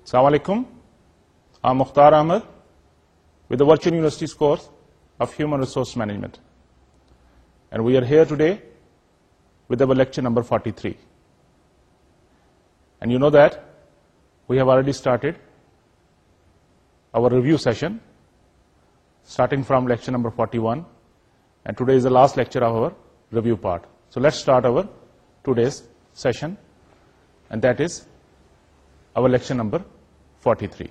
Assalamu alaikum. I'm Mukhtar Ahmed with the Virtual University's course of Human Resource Management. And we are here today with our lecture number 43. And you know that we have already started our review session, starting from lecture number 41. And today is the last lecture of our review part. So let's start our today's session, and that is our lecture number 43.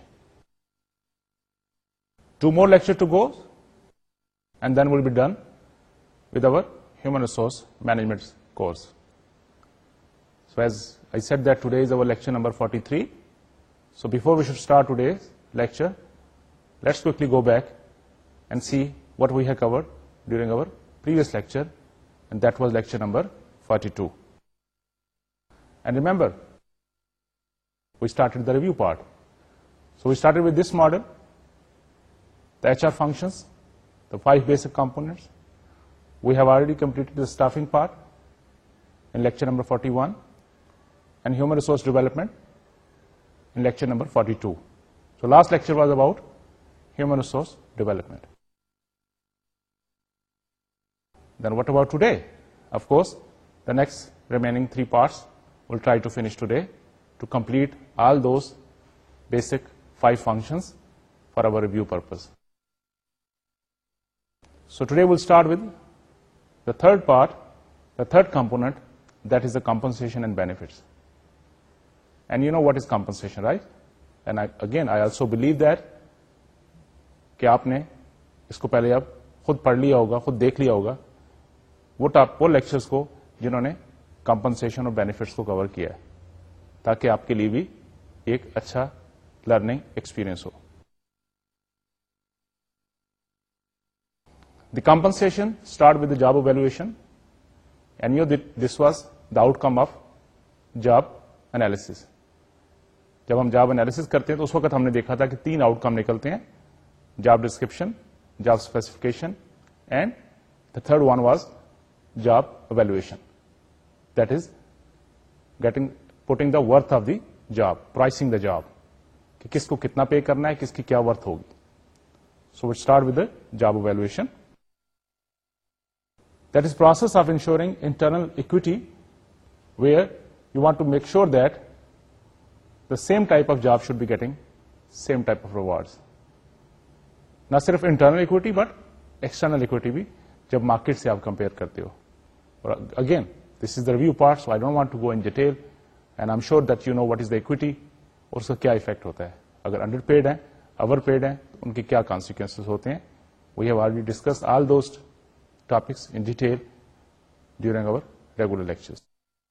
2 more lectures to go, and then we'll be done with our Human Resource Management course. So as I said that today is our lecture number 43. So before we should start today's lecture, let's quickly go back and see what we have covered during our previous lecture, and that was lecture number 42. And remember, we started the review part. So we started with this model, the HR functions, the 5 basic components. We have already completed the staffing part in lecture number 41, and human resource development in lecture number 42. So last lecture was about human resource development. Then what about today? Of course, the next remaining 3 parts we'll try to finish today to complete all those basic 5 functions for our review purpose. So today we'll start with the third part, the third component, that is the compensation and benefits. And you know what is compensation, right? And I also believe that کہ آپ نے اس کو پہلے اب خود پڑھ لیا ہوگا, خود دیکھ لیا ہوگا وہ لیکچرز کو جنہوں نے کمپنسیشن اور بینیفٹس کو کور کیا ہے, تاکہ آپ کے لیے بھی ایک اچھا لرننگ ایکسپیرئنس ہو. The compensation start with the job evaluation, and you this was the outcome of job analysis. جب ہم جاب انالیسس کرتے ہیں تو اس وقت ہم نے دیکھا تھا کہ 3 آؤٹ کم نکلتے ہیں, job description, job specification, and the third one was job evaluation. That is putting the worth of the job, pricing the job. کہ کس کو کتنا پے کرنا ہے, کس کی کیا ورتھ ہوگی. So we start with the job evaluation. That is process of ensuring internal equity, where you want to make sure that the same type of job should be getting same type of rewards. نہ صرف internal equity but external equity بھی جب market سے آپ compare کرتے ہو. اور again this is the review part, so I don't want to go in detail, and I am sure that you know what is the equity اور اس کا کیا افیکٹ ہوتا ہے. اگر انڈر پیڈ ہیں, اوور پیڈ ہیں, ان کے کیا کانسیکوینسز ہوتے ہیں. We have already discuss all those topics in detail during our regular lectures.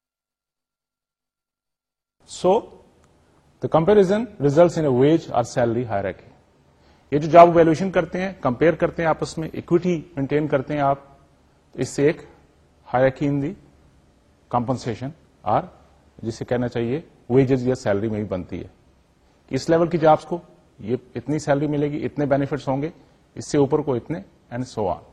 So the comparison results in a wage اور سیلری ہائرارکی. یہ جو جاب ویلویشن کرتے ہیں, کمپیئر کرتے ہیں آپس میں, اکویٹی مینٹین کرتے ہیں آپ, اس سے ایک ہائرارکی ان دی کمپنسیشن اور جسے کہنا چاہیے ویجز یا سیلری میں بھی بنتی ہے. کہ اس لیول کی جابس کو یہ اتنی سیلری ملے گی, اتنے بینیفٹس ہوں گے, اس سے اوپر کو اتنے, and so on.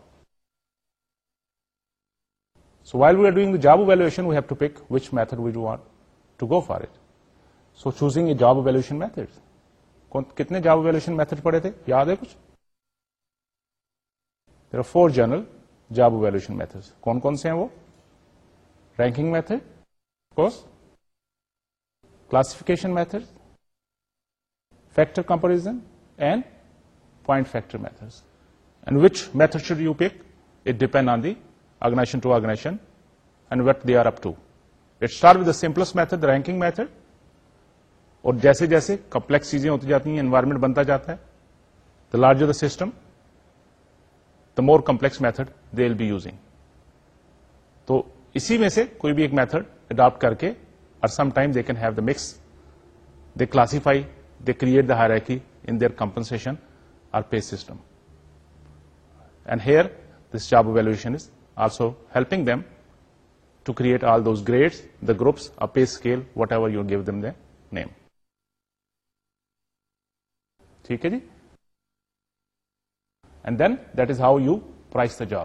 So while we are doing the job evaluation we have to pick which method we want to go for it. So choosing a job evaluation method. کتنے جاب ایویلویشن میتھڈ پڑھے تھے, یاد ہے کچھ؟ There are 4 general job evaluation method. کون کون سے ہیں وہ؟ Ranking method, of course, classification method, factor comparison, and point factor method. And which method should you pick, it depend on the organisation to organisation and what they are up to. It start with the simplest method, ranking method, اور جیسے جیسے complex چیزیں ہوتی جاتی ہیں, environment بنتا جاتا ہے, the larger the system the more complex method they will be using. تو اسی میں سے کوئی بھی ایک میتھڈ اڈاپٹ کر کے, اور some time they can have the mix, they classify, they create the hierarchy in their compensation اور pay system. And here this job evaluation is also helping them to create all those grades, the groups, a pay scale, whatever you give them the name. ٹھیک ہے جی. And then that is how you price the job.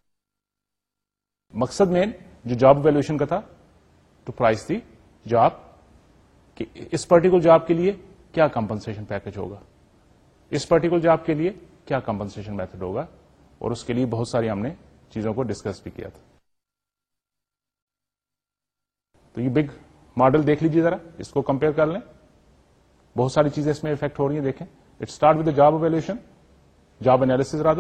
مقصد میں جو job valuation کا تھا, to price the job, کہ اس particular job کے لیے کیا کمپنسیشن پیکج ہوگا, اس پرٹیکولر جاب کے لیے کیا کمپنسیشن میتھڈ ہوگا, اور اس کے لیے بہت ساری ہم نے چیزوں کو ڈسکس بھی کیا تھا. تو یہ بگ ماڈل دیکھ لیجیے ذرا, اس کو کمپیئر کر لیں, بہت ساری چیزیں اس میں افیکٹ ہو رہی ہیں. دیکھیں, it start with the job evaluation, job analysis rather,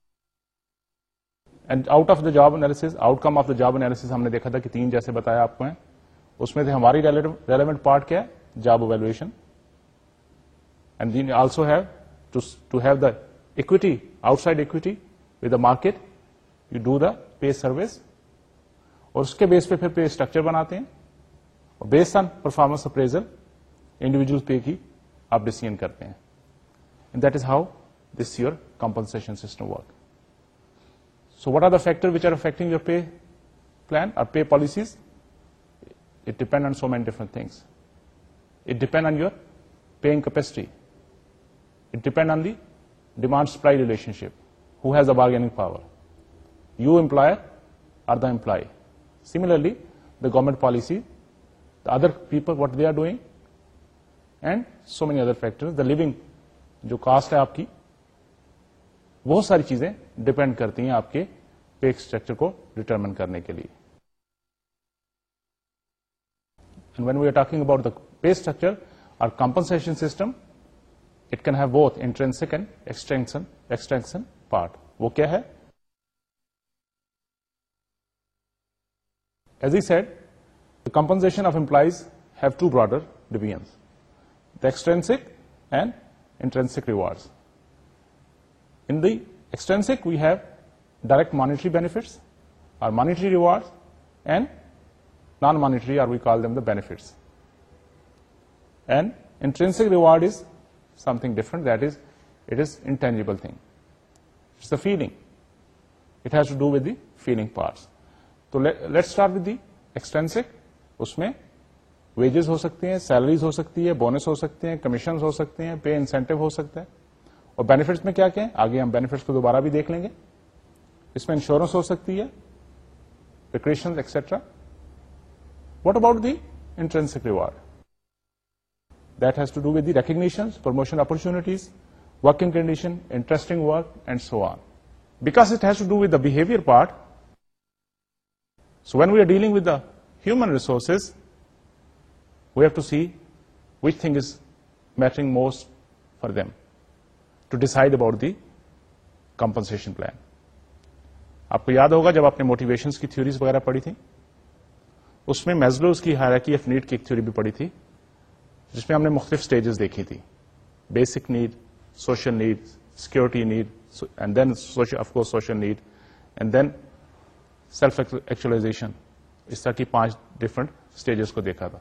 and out of the job analysis, outcome of the job analysis ہم نے دیکھا تھا کہ 3 جیسے بتایا آپ کو ہیں. اس میں سے ہماری ریلیونٹ پارٹ کیا ہے, job evaluation, and then also have to have the equity, outside equity with the market, you do the pay service, اور اس کے بیس پہ پھر پے اسٹرکچر بناتے ہیں, اور based on performance appraisal individual pay کی آپ ڈیسیژن کرتے ہیں. And that is how this your compensation system work. So what are the factor which are affecting your pay plan اور pay policies? It depend on so many different things. It depend on your paying capacity. It depends on the demand-supply relationship. Who has the bargaining power? You, employer, or the employee? Similarly, the government policy, the other people, what they are doing, and so many other factors. The living, جو cost ہے آپ کی, بہت ساری چیزیں depend کرتی ہیں آپ کے پے اسٹرکچر کو ڈٹرمن کرنے کے لیے. And when we are talking about the pay structure or compensation system, it can have both intrinsic and extrinsic part. وہ کیا ہے؟ As I said, the compensation of employees have 2 broader divisions: the extrinsic and intrinsic rewards. In the extrinsic, we have direct monetary benefits or monetary rewards, and non-monetary, or we call them the benefits. And intrinsic reward is something different, that is, it is intangible thing. It's the feeling. It has to do with the feeling parts. So let's start with the extrinsic. اس میں wages ہو سکتے ہیں, salaries ہو سکتی ہے, bonus ہو سکتے ہیں, commissions ہو سکتے ہیں, پے incentive ہو سکتا ہے. اور بینیفٹس میں کیا کیا ہے, آگے ہم بینیفٹس کو دوبارہ بھی دیکھ لیں گے. اس میں انشورنس ہو سکتی ہے, recreation etcetera. What about the intrinsic reward? That has to do with the recognitions, promotion opportunities, working condition, interesting work, and so on. Because it has to do with the behavior part, so when we are dealing with the human resources, we have to see which thing is mattering most for them to decide about the compensation plan. آپ کو یاد ہوگا جب آپ نے motivations کی theories وغیرہ پڑھی تھی, اس میں میزلوز کی ہائرارکی آف نیڈ کی ایک تھیوری بھی پڑھی تھی, جس میں ہم نے مختلف سٹیجز دیکھی تھی: basic need, social need, security need, and then of course social need, and then self actualisation. اس طرح کی 5 ڈفرنٹ اسٹیجز کو دیکھا تھا.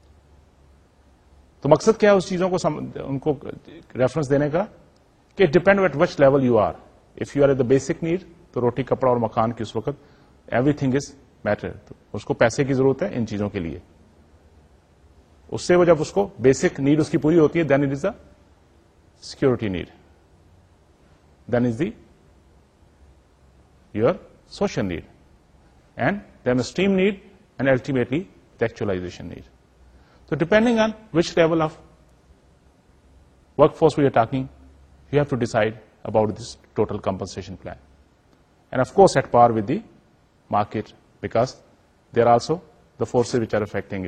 تو مقصد کیا ہے اس چیزوں کو ان کو ریفرنس دینے کا کہ depend at which level you are. If you are at the basic need, تو روٹی کپڑا اور مکان کی اس وقت ایوری تھنگ از میٹر. اس کو پیسے کی ضرورت ہے ان چیزوں کے لیے. اس سے وہ جب اس کو بیسک نیڈ اس کی پوری ہوتی ہے, then it is the security need, then is the your social need, and then esteem need, and ultimately the actualisation need. تو depending on which level of workforce we are talking, you have to decide about this total compensation plan. And of course at par with the market, because they are also the forces which are affecting you.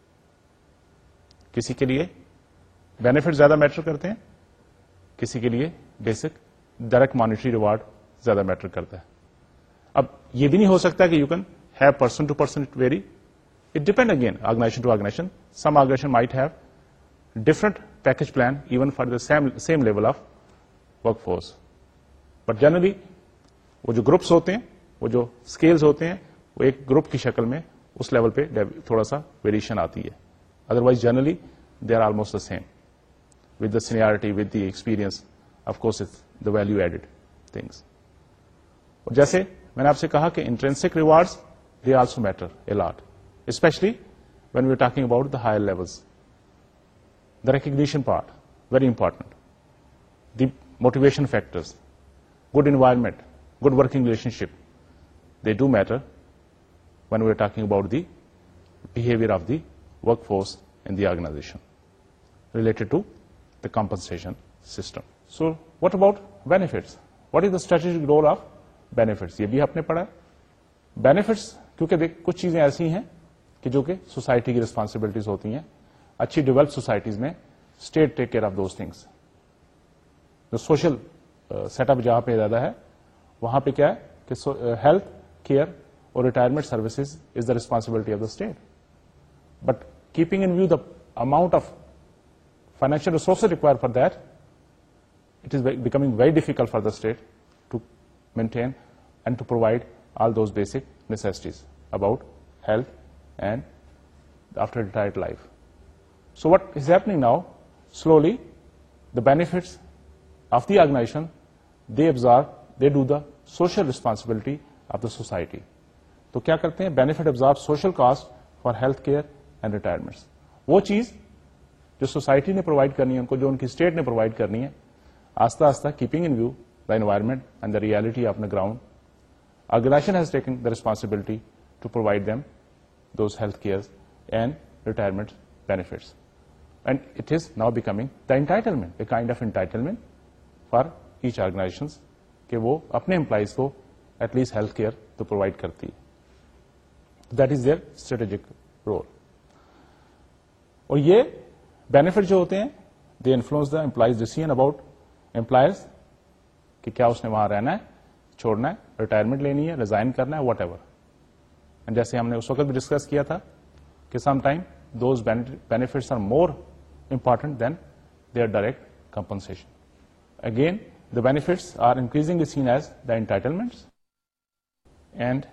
کسی کے لیے benefit زیادہ metre کرتے ہیں, کسی کے لیے basic direct monetary reward زیادہ میٹر کرتا ہے. اب یہ بھی نہیں ہو سکتا کہ you can have person to person it vary. It depend again organisation to organisation. Some organisation might have different package plan even for the same level of workforce. But generally وہ جو groups ہوتے ہیں, وہ جو scales ہوتے ہیں, وہ ایک گروپ کی شکل میں اس لیول پہ تھوڑا سا ویریشن آتی ہے. Otherwise, generally, they are almost the same. With the seniority, with the experience, of course, it's the value-added things. اور جیسے میں نے آپ سے کہا کہ intrinsic rewards, they also matter a lot, especially when we are talking about the higher levels. The recognition part, very important. The motivation factors, good environment, good working relationship, they do matter when we are talking about the behavior of the workforce in the organization related to the compensation system. So what about benefits? What is the strategic role of benefits? یہ بھی آپ نے پڑھا. Benefits کیونکہ کچھ چیزیں ایسی ہیں کہ جو کہ سوسائٹی کی ریسپانسبلٹیز ہوتی ہیں. اچھی ڈیولپ سوسائٹیز میں state take care of those things. جو سوشل سیٹ اپ جہاں پہ زیادہ ہے وہاں پہ کیا ہے کہ ہیلتھ کیئر اور retirement services is the responsibility of the state. But keeping in view the amount of financial resources require for that, it is becoming very difficult for the state to maintain and to provide all those basic necessities about health and after retired life. So what is happening now? Slowly, the benefits of the organization, they do the social responsibility of the society. تو کیا کرتے ہیں؟ benefit absorb social cost for health care and retirements. وہ چیز جو society نے provide کرنی ہے ان کو, جو ان کی اسٹیٹ نے پرووائڈ کرنی ہے, آستہ آستہ keeping in view the environment and the reality of the ground, organization has taken the responsibility to provide them those health cares and retirement benefits. And it is now becoming the entitlement, a kind of entitlement for each organizations کہ وہ اپنے employees کو at least health care تو provide کرتی ہے. That is their strategic role. اور یہ benefit جو ہوتے ہیں they influence the employees decision about employers کہ کیا اس نے وہاں رہنا ہے, چھوڑنا ہے, ریٹائرمنٹ لینی ہے, ریزائن کرنا ہے, واٹ ایور. اینڈ جیسے ہم نے اس وقت بھی ڈسکس کیا تھا کہ some time those benefits are more important than their direct compensation. Again the benefits are increasingly seen as the entitlements and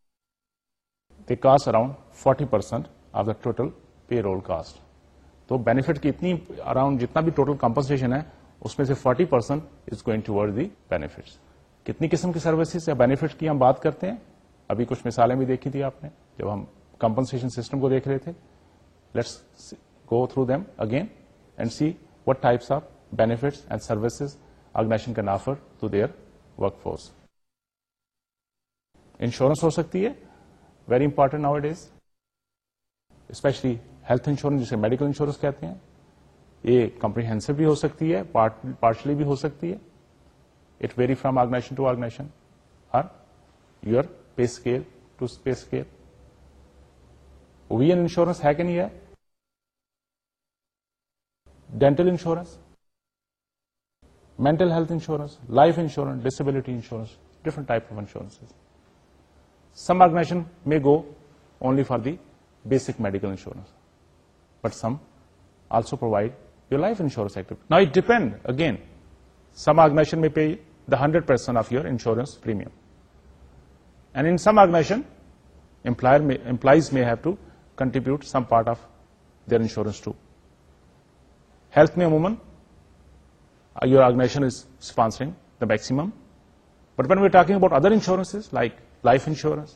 they cost around 40% of the total payroll cost. تو benefit کی اتنی around جتنا بھی total compensation ہے اس میں سے 40% is going towards the benefits. کتنی قسم کی سروسز یا benefits کی ہم بات کرتے ہیں, ابھی کچھ مثالیں بھی دیکھی تھی آپ نے جب ہم compensation system کو دیکھ رہے تھے. Let's go through them again and see what types of benefits and services organization can offer to their workforce. Insurance ہو سکتی ہے, very important now it is, especially health insurance جسے medical insurance کہتے ہیں. یہ comprehensive بھی ہو سکتی ہے, پارشلی بھی ہو سکتی ہے. It vary from organization to organization اور your pay scale to pay scale. وی این انشورنس ہے کہ نہیں ہے, dental insurance, mental health insurance, life insurance, disability insurance, different type of insurances. Some organization may go only for the basic medical insurance, but some also provide your life insurance activity. Now it depends, again, some organization may pay the 100% of your insurance premium. And in some organization, employees may have to contribute some part of their insurance too. Health میں عموماً your organization is sponsoring the maximum. But when we're talking about other insurances like life insurance,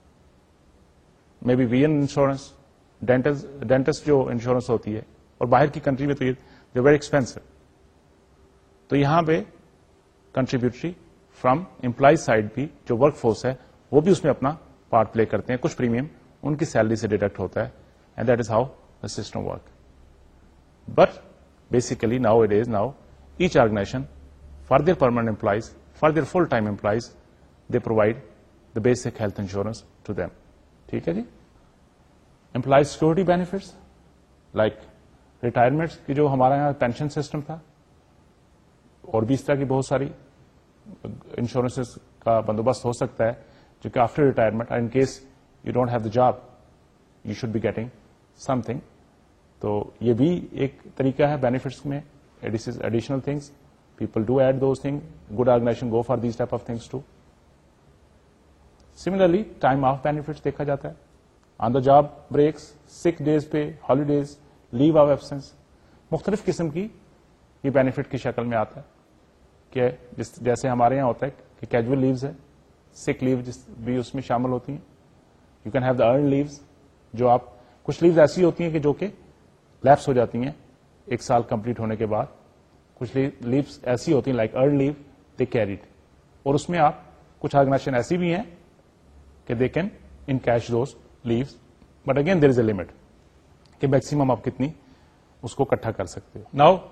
maybe VN insurance, dentist جو insurance ہوتی ہے, اور باہر کی country میں تو یہ they're very expensive. تو یہاں پہ contributory from employee side بھی جو ورک فورس ہے وہ بھی اس میں اپنا پارٹ پلے کرتے ہیں. کچھ پریمیم ان کی سیلری سے ڈیڈکٹ ہوتا ہے, and that is how the system work. But basically now each organization, for their permanent employees, for their full-time employees, they provide the basic health insurance to them. ٹھیک ہے جی. Employee security benefits like retirements کی جو ہمارے یہاں pension system تھا, اور بھی اس طرح کی بہت ساری انشورنس کا بندوبست ہو سکتا ہے جو کہ after retirement in case you don't have the job you should be getting something. تو یہ بھی ایک طریقہ ہے بینیفٹس میں. Additional things, people do add those things. Good organization go for these type of things too. Similarly, time off benefits دیکھا جاتا ہے, on the job breaks, sick days pay, holidays, leave of absence. مختلف قسم کی یہ benefit کی شکل میں آتا ہے کہ جیسے ہمارے یہاں ہوتا ہے کہ کیجول لیوز ہے, سک لیو بھی اس میں شامل ہوتی ہیں. You can have the earn leaves, جو آپ کچھ لیوز ایسی ہوتی ہیں کہ جو کہ لیپس ہو جاتی ہیں ایک سال کمپلیٹ ہونے کے بعد. کچھ لیوز ایسی ہوتی ہیں like earn leave they carried, اور اس میں آپ کچھ آرگنائزیشن ایسی بھی ہیں کہ they can encash those leaves, but again there is a limit کہ میکسیمم آپ کتنی اس کو اکٹھا کر سکتے ہو. Now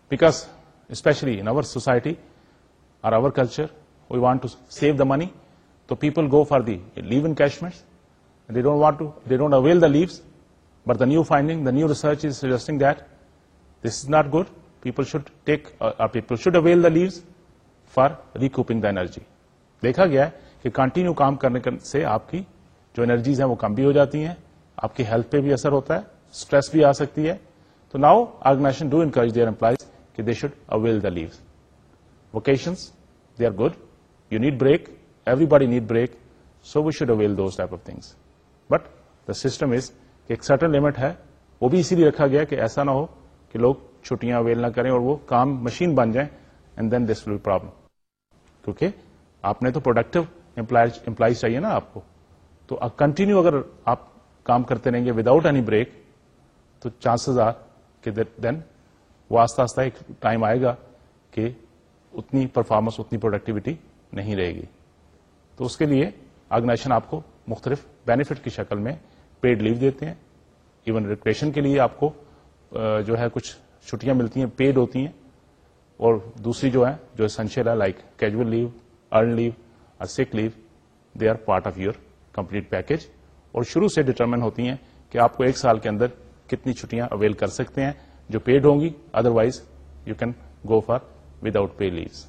because especially in our society or our culture, we want to save the money, so people go for the leave encashments. They don't avail the leaves. But the new finding, the new research is suggesting that this is not good. People should avail the leaves for recouping the energy. دیکھا گیا ہے کہ continue کام کرنے سے آپ کی جو energies ہیں وہ کم بھی ہو جاتی ہیں, آپ کی ہیلتھ پہ بھی اثر ہوتا ہے, اسٹریس بھی آ سکتی ہے. تو now organization do encourage their employees کہ they should avail the leaves. Vacations they are good, you need break, everybody need break, so we should avail those type of things. But the system is کہ ایک certain limit ہے, وہ بھی اسی لیے رکھا گیا کہ ایسا نہ ہو کہ لوگ چھٹیاں اویل نہ کریں اور وہ کام مشین بن جائیں, and then this will be problem. کیونکہ آپ نے تو پروڈکٹیو امپلائیز چاہیے نا آپ کو, تو کنٹینیو اگر آپ کام کرتے رہیں گے وداؤٹ اینی بریک, تو چانسز آر کہ دین وہ آہستہ آہستہ ایک ٹائم آئے گا کہ اتنی پرفارمنس, اتنی پروڈکٹیوٹی نہیں رہے گی. تو اس کے لیے آرگنائزیشن آپ کو مختلف بینیفٹ کی شکل میں پیڈ لیو دیتے ہیں. ایون ریکریشن کے لیے آپ کو جو ہے کچھ چھٹیاں ملتی ہیں, پیڈ ہوتی ہیں, اور دوسری جو ہے جو اسینشیل ہے لائک کیجول لیو, ارن لیو اور sick leave, they are part of your complete package, اور شروع سے ڈٹرمن ہوتی ہیں کہ آپ کو ایک سال کے اندر کتنی چھٹیاں اویل کر سکتے ہیں جو پیڈ ہوں گی, otherwise you can go for without pay leaves.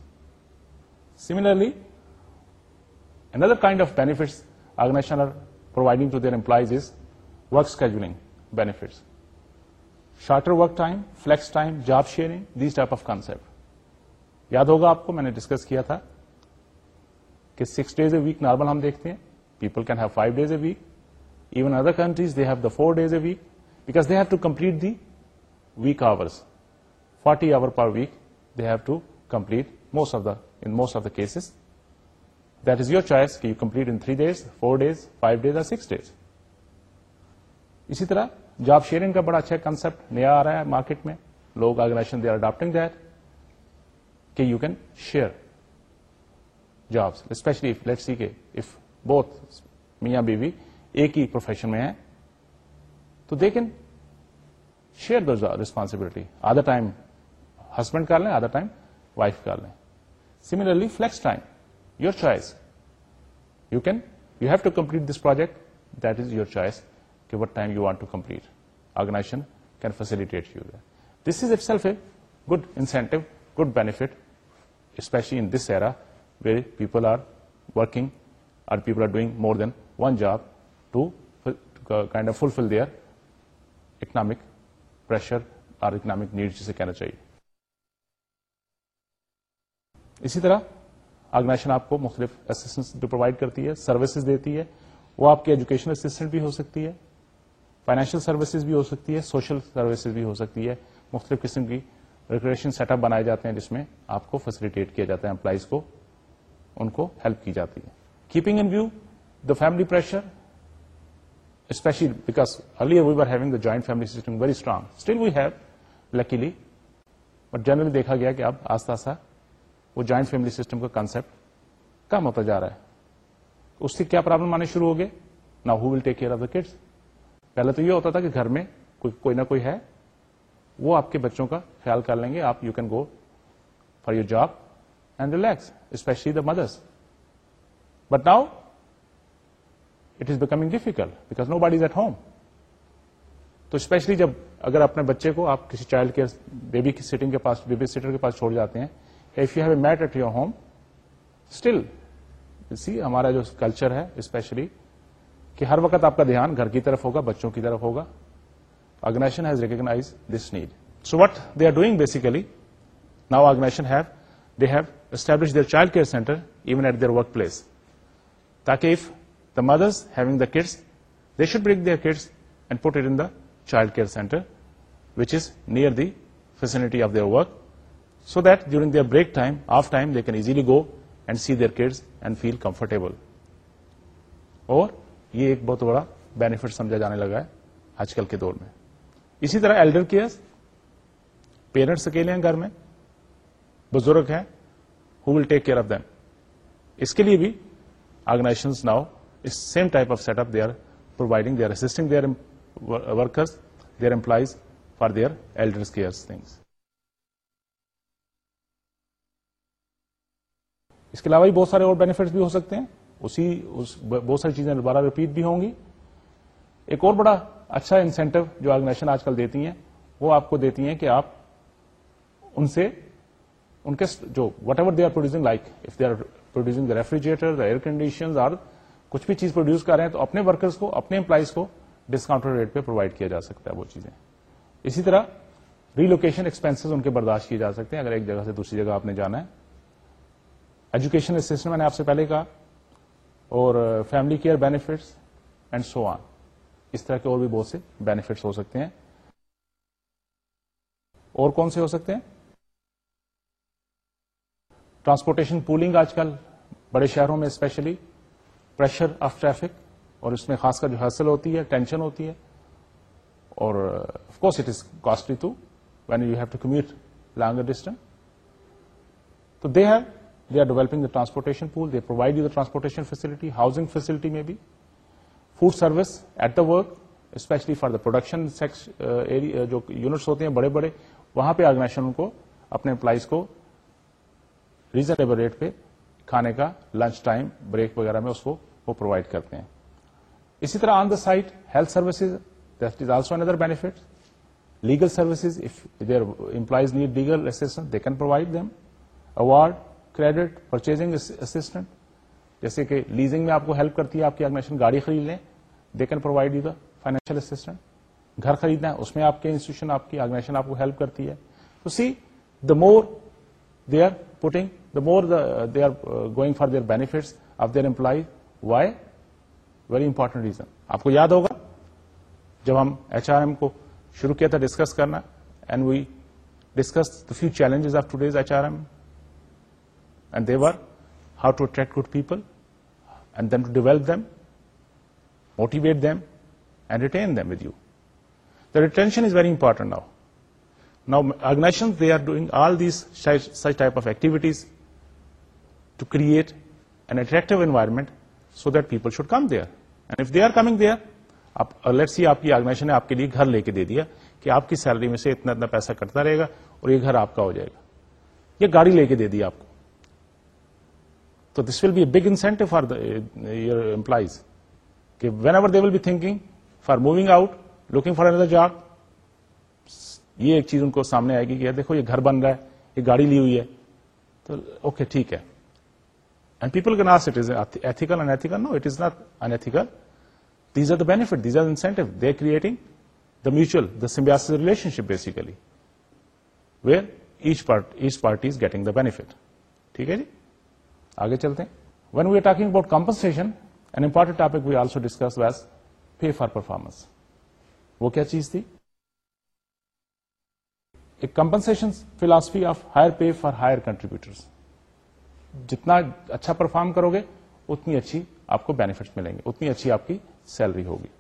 Similarly another kind of benefits organizations are providing to their employees is work scheduling benefits. Shorter work time, flex time, job sharing, these type of concept. یاد ہوگا آپ کو, میں نے discuss کیا تھا کہ 6 days a week normal ہم دیکھتے ہیں, people can have 5 days a week. Even other countries, they have the 4 days a week because they have to complete the week hours. 40 hours per week they have to complete in most of the cases. That is your choice کہ you complete in 3 days, 4 days, 5 days or 6 days. اسی طرح job sharing کا بڑا اچھا concept نیا آ رہا ہے market میں, لوگ organization they are adapting that کہ you can share jobs, especially let's see کہ اف بوتھ میاں بیوی ایک ہی پروفیشن میں ہیں تو they can share those responsibility. آدھا ٹائم ہسبینڈ کر لیں, آدھا ٹائم وائف کر لیں. Similarly flex time, your choice. You have to complete this project. That is your choice. Okay, what time you want to complete. Organization can facilitate you there. This is itself a good incentive, good benefit, especially in this era where people are working or people are doing more than one job to kind of fulfill their economic pressure or economic needs جسے کہنا چاہیے. اسی طرح organization آپ کو مختلف assistance بھی provide کرتی ہے, سروسز دیتی ہے. وہ آپ کے ایجوکیشنل اسسٹنٹ بھی ہو سکتی ہے, فائنینشیل سروسز بھی ہو سکتی ہے, سوشل سروسز بھی ہو سکتی ہے. مختلف قسم کی ریکریشن سیٹ اپ بنائے جاتے ہیں جس میں آپ کو فیسیلیٹیٹ کیا جاتا ہے, امپلائیز کو ان کو ہیلپ کی جاتی ہے. Keeping in view the family pressure, especially because earlier we are having the joint family system very strong, still we have luckily, but generally دیکھا گیا کہ اب آہستہ آہستہ وہ جوائنٹ فیملی سسٹم کا کانسیپٹ کم ہوتا جا رہا ہے. اس سے کیا پرابلم آنے شروع ہو گئے, نا who will take care of the kids. پہلے تو یہ ہوتا تھا کہ گھر میں کوئی نہ کوئی ہے, وہ آپ کے بچوں کا خیال کر لیں گے, آپ you can go for your job and relax, especially the mothers. But now it is becoming difficult because nobody is at home. تو اسپیشلی جب اگر اپنے بچے کو آپ کسی چائلڈ کیئر بیبی سیٹر کے پاس چھوڑ جاتے ہیں, if you have a mat at your home, still you see ہمارا جو کلچر ہے اسپیشلی کہ ہر وقت آپ کا دھیان گھر کی طرف ہوگا, بچوں کی طرف ہوگا. Organization has recognize this need. So what they are doing basically now, organization they have establish their child care centre even at their workplace, تاکہ if the mothers having the kids they should bring their kids and put it in the child care centre which is near the facility of their work, so that during their break time, off time, they can easily go and see their kids and feel comfortable. اور یہ ایک بہت بڑا benefit سمجھا جانے لگا ہے آج کل کے دور میں. اسی طرح ایلڈر کیئر, پیرنٹس اکیلے ہیں گھر میں, بزرگ ہیں, who will take care of them. اس کے لیے بھی آرگنائزیشنز ناؤ اس same type of set up they are providing, they are assisting their workers, their employees for their elders care things. اس کے علاوہ بھی بہت سارے اور بینیفٹس بھی ہو سکتے ہیں, بہت ساری چیزیں دوبارہ ریپیٹ بھی ہوں گی. ایک اور بڑا اچھا انسینٹو جو آرگنائزیشن آج کل دیتی ہیں وہ آپ کو دیتی ہیں کہ آپ ان سے ان کے جو whatever they are producing, like if they are producing refrigerator, air conditions اور کچھ بھی چیز پروڈیوس کر رہے ہیں تو اپنے ورکرز کو, اپنے امپلائیز کو ڈسکاؤنٹڈ ریٹ پہ پرووائڈ کیا جا سکتا ہے وہ چیزیں. اسی طرح ریلوکیشن ایکسپینسز ان کے برداشت کیے جا سکتے ہیں اگر ایک جگہ سے دوسری جگہ آپ نے جانا ہے. ایجوکیشن اسسٹنٹ میں نے آپ سے پہلے کہا, اور family care benefits and so on. اس طرح کے اور بھی بہت سے بینیفٹس ہو سکتے ہیں. اور کون سے ہو سکتے ہیں؟ ٹرانسپورٹیشن پولنگ آج کل بڑے شہروں میں اسپیشلی پریشر آف ٹریفک, اور اس میں خاص کر جو حاصل ہوتی ہے, ٹینشن ہوتی ہے, اور of course it is costly to when you have to commute longer distance. تو they are developing the transportation pool, they provide you the transportation facility, housing facility میں بھی, food service at the work especially for the production area, جو units ہوتے ہیں بڑے بڑے, وہاں پہ آرگنائزیشن کو اپنے امپلائیز کو ریزنیبل ریٹ پہ کھانے کا لنچ ٹائم بریک وغیرہ میں اس کو وہ پرووائڈ کرتے ہیں. اسی طرح on the site health services, that is also another benefit. Legal services, if their employees need legal assistance they can provide them. Award, credit, purchasing assistant, جیسے کہ لیزنگ میں آپ کو ہیلپ کرتی ہے آپ کی آرگنائزیشن, گاڑی خرید لیں they can provide you the financial assistant. گھر خریدنا ہے اس میں آپ کے انسٹیٹیوشن, آپ کی آرگنائزیشن آپ کو ہیلپ کرتی ہے. تو سی دا مور they are putting, the more they are going for their benefits of their employees. Why? Very important reason. آپ کو یاد ہوگا جب ہم HRM کو شروع کیا تھا ڈسکس کرنا, and we discussed the few challenges of today's HRM, and they were how to attract good people and then to develop them, motivate them and retain them with you. The retention is very important now. Now, organizations, they are doing all these such type of activities to create an attractive environment so that people should come there. And if they are coming there, let's see آپ کی organization نے آپ کے لیے گھر لے کے دے دیا کہ آپ کی سیلری میں سے اتنا اتنا پیسہ کٹتا رہے گا اور یہ گھر آپ کا ہو جائے گا, یہ گاڑی لے کے دے دی آپ کو. تو this will be a big incentive for your employees کہ whenever they will be thinking for moving out, looking for another job, یہ ایک چیز ان کو سامنے آئے گی کہ دیکھو یہ گھر بن رہا ہے, یہ گاڑی لی ہوئی ہے, تو اوکے ٹھیک ہے. And people can ask it is ethical unethical. No, it is not unethical. These are the benefit, these are incentive. They are creating the mutual, the symbiosis relationship basically, where each party is getting the benefit. ٹھیک ہے جی, آگے چلتے ہیں. When we are talking about compensation, an important topic we also discuss was pay for performance. وہ کیا چیز تھی؟ ایک compensation philosophy of higher pay for higher contributors. جتنا اچھا پرفارم کرو گے اتنی اچھی آپ کو بینیفٹس ملیں گے, اتنی اچھی آپ کی سیلری ہوگی.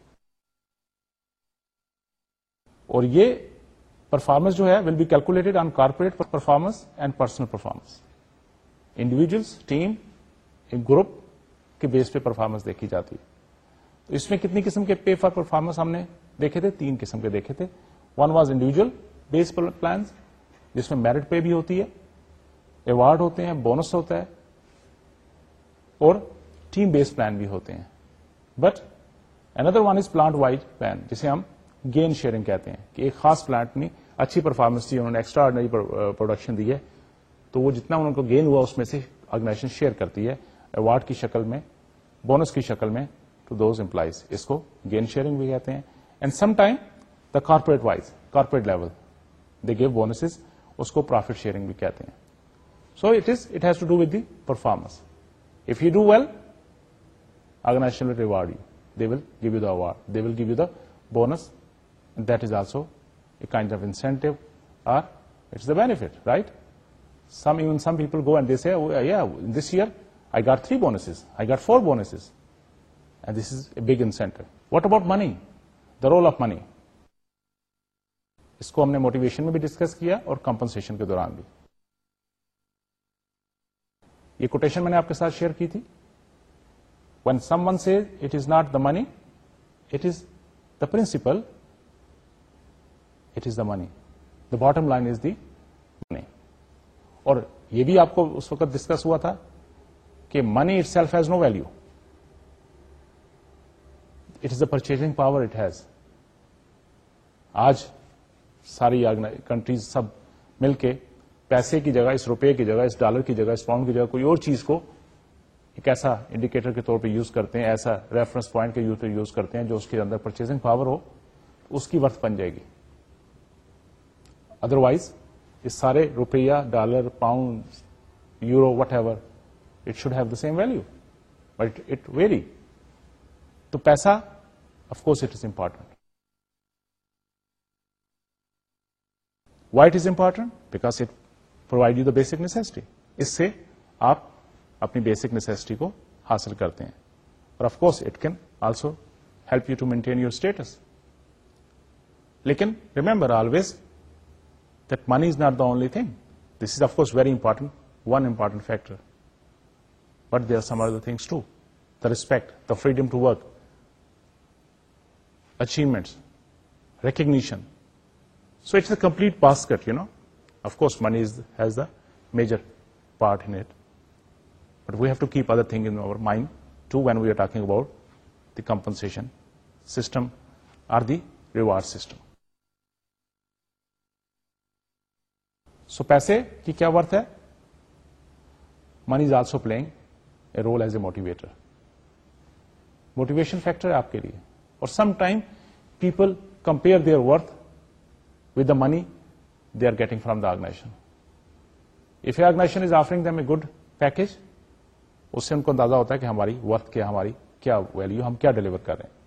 اور یہ پرفارمنس جو ہے will be calculated on corporate performance and personal performance. Individuals, team, ایک گروپ کے بیس پہ پرفارمنس دیکھی جاتی ہے. تو اس میں کتنی قسم کے پے فار پرفارمنس ہم نے دیکھے تھے؟ 3 قسم کے دیکھے تھے. One was individual base plans, جس میں میرٹ پے بھی ہوتی ہے, ایوارڈ ہوتے ہیں, بونس ہوتا ہے, اور ٹیم بیس پلان بھی ہوتے ہیں. But another one is plant wide plan, جسے ہم گین شیئرنگ کہتے ہیں, کہ ایک خاص پلانٹ میں اچھی پرفارمنس دی, انہوں نے ایکسٹرا آرڈنری پروڈکشن دی ہے, تو وہ جتنا ان کو گین ہوا اس میں سے آرگنائزیشن شیئر کرتی ہے ایوارڈ کی شکل میں, بونس کی شکل میں ٹو دوز امپلائیز. اس کو گین شیئرنگ بھی کہتے ہیں. And some time the corporate wise, corporate level they give bonuses, اس کو پروفٹ شیئرنگ بھی کہتے ہیں. So it has to do with the performance. If you do well, organization will reward you, they will give you the award, they will give you the bonus. That is also a kind of incentive, اور it's the benefit, right. Some people go and they say, oh, yeah, this year I got 3 bonuses, I got 4 bonuses, and this is a big incentive. What about money? The role of money. اس کو ہم نے motivation میں بھی discuss کیا اور compensation کے دوران بھی. یہ کوٹیشن میں نے آپ کے ساتھ شیئر کی تھی. When someone says it is not the money, it is the principle, it is the money. The bottom line is the money. اور یہ بھی آپ کو اس وقت ڈسکس ہوا تھا کہ money itself has no value, it is the purchasing power it has. آج ساری کنٹریز سب مل کے پیسے کی جگہ, اس روپے کی جگہ, اس ڈالر کی جگہ, اس پاؤنڈ کی جگہ کوئی اور چیز کو ایک ایسا انڈیکیٹر کے طور پہ یوز کرتے ہیں, ایسا ریفرنس پوائنٹ کے طور پہ یوز کرتے ہیں جو اس کے اندر پرچیزنگ پاور ہو, اس کی ورتھ بن جائے گی. ادروائز یہ سارے روپیہ, dollar, pound, euro, whatever, it should have the same value, but it vary. تو پیسہ of course it is important. Why it is important? Because it provide you the basic necessity. اس سے آپ اپنی basic necessity کو حاصل کرتے ہیں, اور of course it can also help you to maintain your status. لیکن remember always that money is not the only thing. This is of course very important, one important factor, but there are some other things too. The respect, the freedom to work, achievements, recognition. So it's a complete basket, Of course, money has the major part in it. But we have to keep other things in our mind too when we are talking about the compensation system or the reward system. So پیسے کی کیا worth ہے؟ Money is also playing a role as a motivator. Motivation factor ہے آپ کے لیے. اور some time people compare their worth with the money they are getting from the organization. If a organization is offering them a good package, اس سے ان کو اندازہ ہوتا ہے کہ ہماری ورتھ کیا, ہماری کیا ویلو, ہم کیا ڈلیور کر رہے ہیں.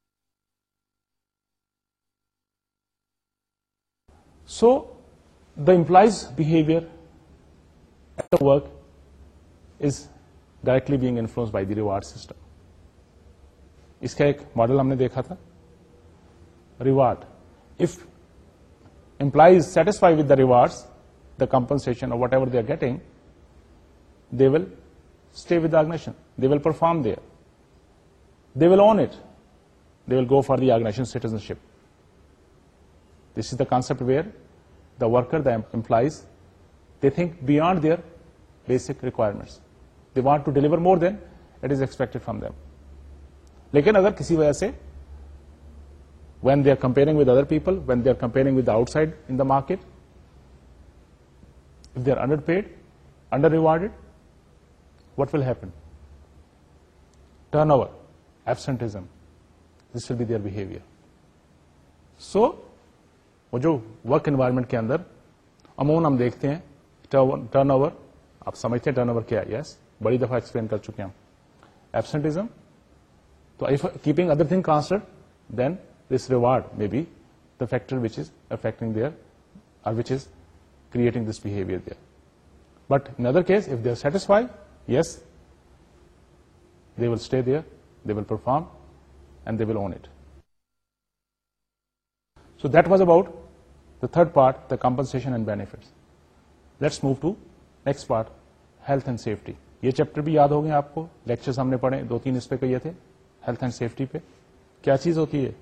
So the employees behaviour at the work is directly being influence by the reward system. اس کا ایک ماڈل ہم نے دیکھا تھا, reward. If employees satisfy with the reward, the compensation اور whatever they are getting, they will stay with the organization, they will perform there, they will own it, they will go for the organization citizenship. This is the concept where the worker, the employees, they think beyond their basic requirements, they want to deliver more than it is expected from them. لیکن اگر کسی وجہ سے when they are comparing with other people, when they are comparing with the outside in the market, if they are underpaid, under rewarded, what will happen? Turnover, absenteeism, this will be their behavior. So وہ جو work environment کے اندر عموماً ہم دیکھتے ہیں turn over, آپ سمجھتے ہیں ٹرن اوور کیا ہے, یس, بڑی دفعہ ایکسپلین کر چکے ہیں ہم. ایبسنٹیزم, تو keeping other thing constant, then this reward may be the factor which is affecting their, or which is creating this behavior there. But in other case, if they are satisfied, yes, they will stay there, they will perform, and they will own it. So that was about the third part, the compensation and benefits. Let's move to next part, health and safety. یہ chapter بھی یاد ہو گئے آپ کو, lectures ہم نے پڑھے 2-3 اس پہ کہیے تھے, ہیلتھ اینڈ سیفٹی پہ. کیا چیز ہوتی ہے؟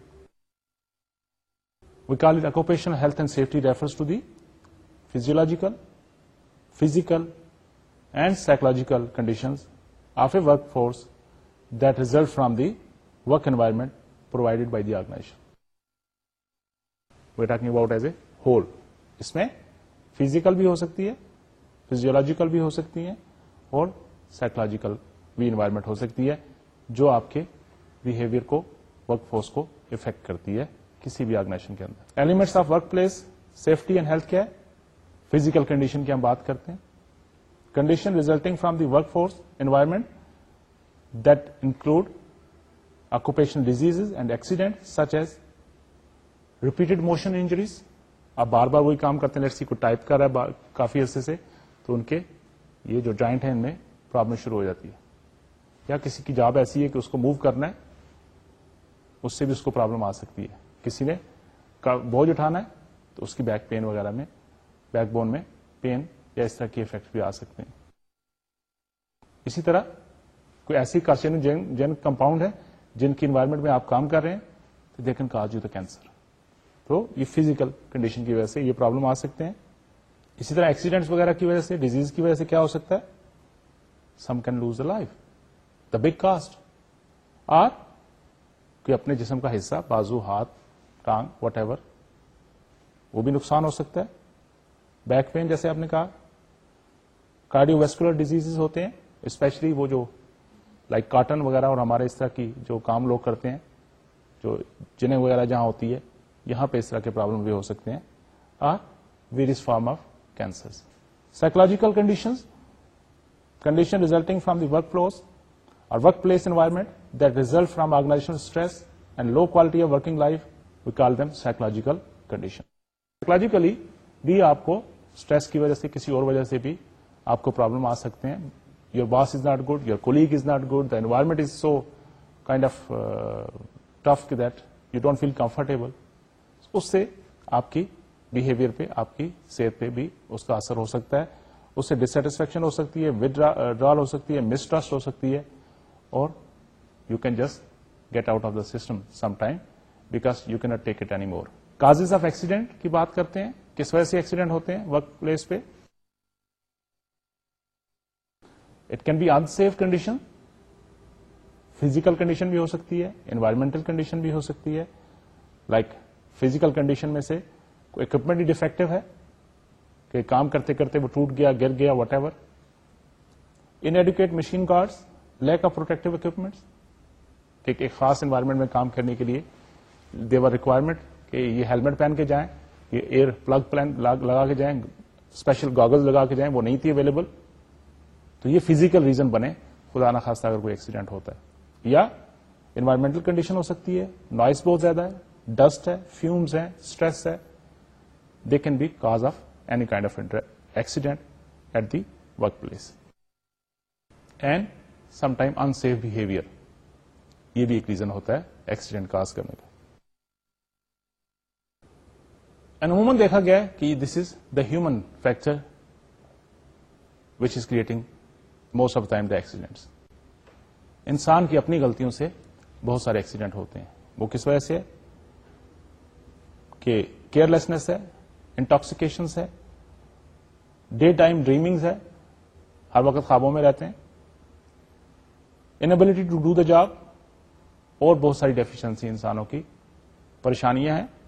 We call it occupational health and safety refers to the physiological, physical and psychological conditions of a workforce that result from the work environment provided by the organization. We're talking about as a whole. اس میں physical بھی ہو سکتی ہے, physiological بھی ہو سکتی ہیں, اور سائیکولوجیکل بھی انوائرمنٹ ہو سکتی ہے جو آپ کے بہیویئر کو, ورک فورس کو افیکٹ کرتی ہے کسی بھی آرگنائزیشن کے اندر. Elements of workplace safety and health کیا ہے؟ فزیکل کنڈیشن کی ہم بات کرتے ہیں. Condition resulting from the workforce environment that include occupational disease and accident such as repeated motion injuries. آپ بار بار وہی کام کرتے ہیں, لیٹس سی کوئی ٹائپ کر رہا ہے کافی عرصے سے, تو ان کے یہ جو جوائنٹ ہیں ان میں پرابلم شروع ہو جاتی ہے. یا کسی کی جاب ایسی ہے کہ اس کو موو کرنا ہے, اس سے بھی اس کو پرابلم آ سکتی ہے. کسی نے بوجھ اٹھانا ہے تو اس کی بیک پین وغیرہ میں, بیک بون میں پین یا اس طرح کے افیکٹ بھی آ سکتے ہیں. اسی طرح کوئی ایسی کارسینوجین کمپاؤنڈ ہے جن کی انوائرمنٹ میں آپ کام کر رہے ہیں تو they can cause you the cancer. تو یہ فزیکل کنڈیشن کی وجہ سے یہ پرابلم آ سکتے ہیں. اسی طرح ایکسیڈنٹس وغیرہ کی وجہ سے, ڈیزیز کی وجہ سے کیا ہو سکتا ہے؟ some can lose their life. The big cost. اور کہ اپنے جسم کا حصہ بازو, ہاتھ, ٹانگ, واٹ ایور, وہ بھی نقصان ہو سکتا ہے. بیک پین جیسے آپ نے کہا, کارڈیو ویسکولر ڈیزیز ہوتے ہیں, اسپیشلی وہ جو لائک کاٹن وغیرہ اور ہمارے اس طرح کی جو کام لوگ کرتے ہیں, جو جنیں وغیرہ جہاں ہوتی ہے, یہاں پہ اس طرح کے پرابلم بھی ہو سکتے ہیں. اور various form of cancer. Psychological condition resulting from the workflows or workplace environment that result from organizational stress and low quality of working life, we call them psychological condition. Psychologically بھی آپ کو stress کی وجہ سے, کسی اور وجہ سے بھی آپ کو پرابلم آ سکتے ہیں. Your boss is not good, your colleague is not good, the environment is so kind of tough that you don't feel comfortable. اس سے آپ کی بہیویئر پہ, آپ کی صحت پہ بھی اس کا اثر ہو سکتا ہے. اس سے ڈسٹسفیکشن ہو سکتی ہے, withdrawal ہو سکتی ہے, مسٹرسٹ ہو سکتی ہے, اور you can just get out of the system some time because you can not take it any more. Causes of accident کی بات کرتے ہیں, کس وجہ سے ایکسیڈنٹ ہوتے ہیں ورک پلیس پہ. It can be unsafe condition, physical condition بھی ہو سکتی ہے, انوائرمنٹل کنڈیشن بھی ہو سکتی ہے. لائک فزیکل کنڈیشن میں سے کوئی اکوپمنٹ ہی ڈیفیکٹو ہے کہ کام کرتے کرتے وہ ٹوٹ گیا, گر گیا, whatever. Inadequate machine guards, lack of protective equipments, کہ ایک خاص انوائرمنٹ میں کام کرنے کے لیے دیور ریکوائرمنٹ کہ یہ ہیلمٹ پہن کے جائیں, یہ ایئر پلگ لگا کے جائیں, اسپیشل گاگلز لگا کے جائیں, وہ نہیں تھی اویلیبل. تو یہ فزیکل ریزن بنے خدا نہ خواستہ اگر کوئی ایکسیڈنٹ ہوتا ہے. یا انوائرمنٹل کنڈیشن ہو سکتی ہے, نوائز بہت زیادہ ہے, ڈسٹ ہے, فیومز ہیں, اسٹریس ہے. They can be cause of any kind of accident at the workplace. And sometime unsafe behavior, یہ بھی ایک ریزن ہوتا ہے ایکسیڈنٹ کاز کرنے کا. And عموماً دیکھا گیا ہے کہ this is the human factor which is creating most of the time the accidents. انسان کی اپنی غلطیوں سے بہت سارے ایکسیڈنٹ ہوتے ہیں. وہ کس وجہ سے ہے کہ کیئرلیسنس ہے, انٹاکسیکیشنس ہے, ڈے ٹائم ڈریمنگز ہے, ہر وقت خوابوں میں رہتے ہیں, inability to do the job, اور بہت ساری ڈیفیشنسی انسانوں کی پریشانیاں ہیں.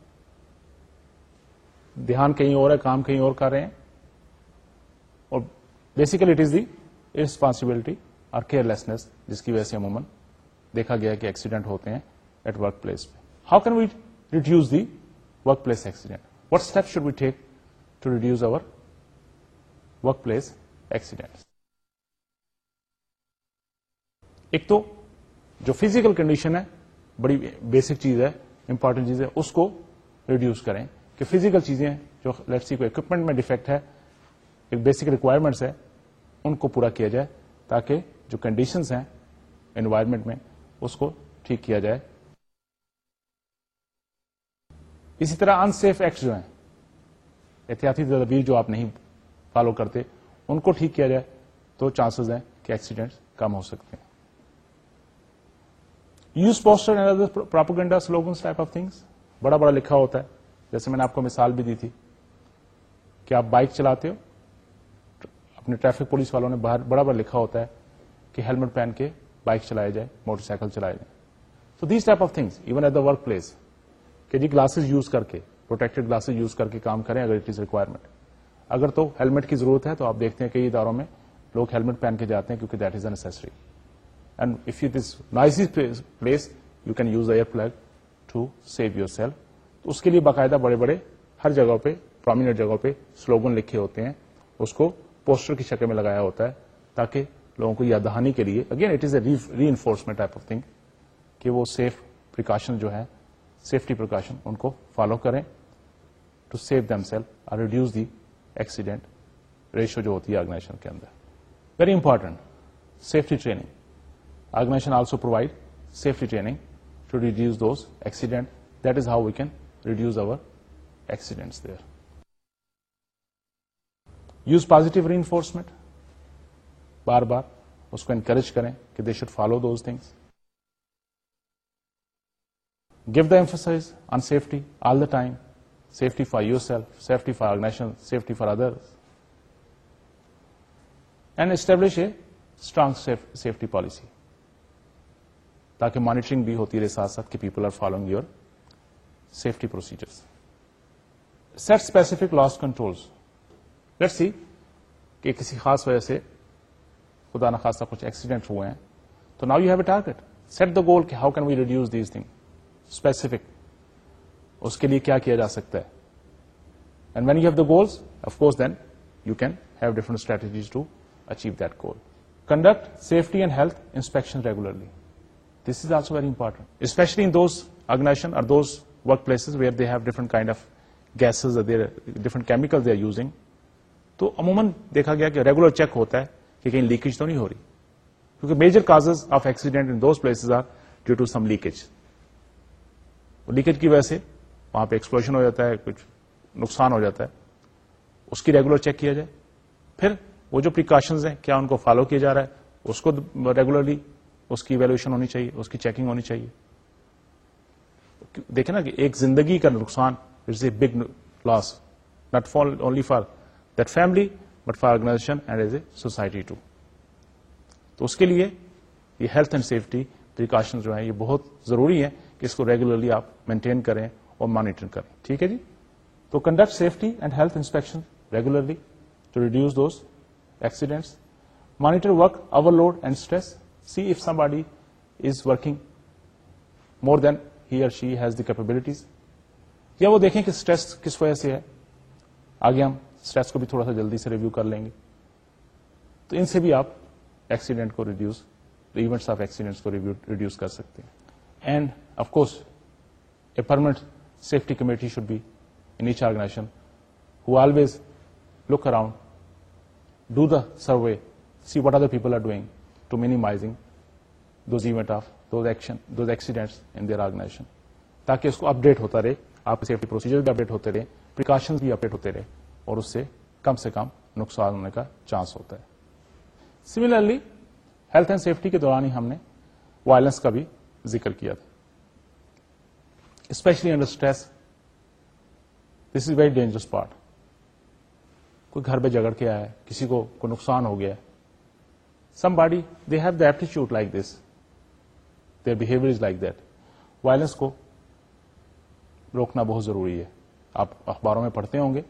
دھیان کہیں اور ہے, کام کہیں اور کر رہے ہیں, اور basically it is the irresponsibility اور کیئرلیسنس جس کی وجہ سے عموماً دیکھا گیا کہ ایکسیڈنٹ ہوتے ہیں ایٹ ورک پلیس پہ. How can we reduce the work place accident? What steps should we take to reduce our workplace accidents? ایک تو جو فزیکل کنڈیشن ہے, بڑی بیسک چیز ہے, امپورٹنٹ چیز ہے, اس کو ریڈیوس کریں. کہ فزیکل چیزیں جو لیٹس سی کوئی اکوپمنٹ میں ڈیفیکٹ ہے, ایک بیسک ریکوائرمنٹس ہے, ان کو پورا کیا جائے تاکہ جو کنڈیشنز ہیں انوائرمنٹ میں اس کو ٹھیک کیا جائے. اسی طرح انسیف ایکٹس جو ہیں, احتیاطی تدابیر جو آپ نہیں فالو کرتے, ان کو ٹھیک کیا جائے تو چانسز ہیں کہ ایکسیڈنٹس کم ہو سکتے ہیں. Use poster and other propaganda slogans type of things, بڑا بڑا لکھا ہوتا ہے. جیسے میں نے آپ کو مثال بھی دی تھی کہ آپ بائک چلاتے ہو, اپنے ٹریفک پولیس والوں نے باہر بڑا بڑا لکھا ہوتا ہے کہ ہیلمٹ پہن کے بائک چلایا جائے, موٹر سائیکل چلایا جائے. So these type of things even at the work place, کہ جی گلاسز یوز کر کے, پروٹیکٹڈ گلاسز یوز کر کے کام کریں اگر اٹ از ریکوائرمنٹ. اگر تو ہیلمٹ کی ضرورت ہے تو آپ دیکھتے ہیں کئی اداروں میں لوگ ہیلمٹ پہن کے جاتے ہیں کیونکہ that is a necessary. And if it is noisy place you can use earplug to save yourself. تو اس کے لیے باقاعدہ بڑے بڑے ہر جگہ پہ, پرومیننٹ جگہوں پہ سلوگن لکھے ہوتے ہیں, اس کو پوسٹر کی شکل میں لگایا ہوتا ہے تاکہ لوگوں کو یاد دہانی کے لیے, again it is a reinforcement type of thing, کہ وہ سیف پریکاشن جو ہے, سیفٹی پریکاشن, ان کو فالو کریں ٹو سیو دیم سیلف اور ریڈیوس دی ایکسیڈنٹ ریشو جو ہوتی ہے آرگنائزیشن کے اندر. Very important, safety training. Organisation also provide safety training to reduce those accident. That is how we can reduce our accidents there. Use positive reinforcement, بار بار اس کو encourage کریں کہ they should follow those things. Give the emphasis on safety all the time. Safety for yourself, safety for organization, safety for others. And establish a strong safety policy, تاکہ monitoring بھی ہوتی رہے ساتھ ساتھ کہ people are following your safety procedures. Set specific loss controls. Let's see کہ کسی خاص وجہ سے خدا نخواستہ کچھ ایکسیڈنٹ ہوئے ہیں, تو now you have a target. Set the goal کہ how can we reduce these thing, specific, اس کے لیے کیا کیا جا سکتا ہے. And when you have the goals, of course then you can have different strategies to achieve that goal. Conduct safety and health inspection regularly. This is also very important, especially in those organizations or those workplaces where they have different kind of gases or different chemicals they are using. تو عموماً دیکھا گیا کہ regular check ہوتا ہے کہ کہیں leakage تو نہیں ہو رہی, کیونکہ major causes of accident in those places are due to some leakage. Leakage کی وجہ سے وہاں پہ ایکسپلوژن ہو جاتا ہے, کچھ نقصان ہو جاتا ہے, اس کی ریگولر چیک کیا جائے. پھر وہ جو پریکاشنز ہیں کیا ان کو فالو کیا جا رہا ہے, اس کو ریگولرلی اس کی ایویلویشن ہونی چاہیے, اس کی چیکنگ ہونی چاہیے. دیکھیں نا کہ ایک زندگی کا نقصان it's a big loss, not only for that family but for organisation and as a society too. تو اس کے لیے یہ ہیلتھ اینڈ سیفٹی پریکاشن جو ہیں یہ بہت ضروری ہے کہ اس کو ریگولرلی آپ مینٹین کریں اور مانیٹر کریں. ٹھیک ہے جی. تو conduct safety and health inspection regularly to reduce those accidents. Monitor work overload and stress. See if somebody is working more than he or she has the capabilities. یا وہ دیکھیں کہ اسٹریس کس وجہ سے ہے. آگے ہم اسٹریس کو بھی تھوڑا سا جلدی سے ریویو کر لیں گے. تو ان سے بھی آپ ایکسیڈنٹ کو ریڈیوس, ایونٹس آف ایکسیڈنٹس کو ریڈیوس کر سکتے ہیں. And of course a permanent safety committee should be in each organisation who always look around, do the survey, see what other people are doing to minimizing those event of those accidents in their organization, تاکہ اس کو update ہوتا رہے, آپ safety procedure بھی update ہوتے رہے, precautions بھی update ہوتے رہے, اور اس سے کم نقصان ہونے کا چانس ہوتا ہے. سملرلی ہیلتھ اینڈ سیفٹی کے دوران ہی ہم نے وائلنس کا بھی ذکر کیا تھا, specially under stress. This is very dangerous part. کوئی گھر پہ جھگڑ کے آیا ہے, کسی کو کوئی نقصان ہو گیا ہے, somebody they have the aptitude like this, their behavior is like that. Violence کو روکنا بہت ضروری ہے. آپ اخباروں میں پڑھتے ہوں گے,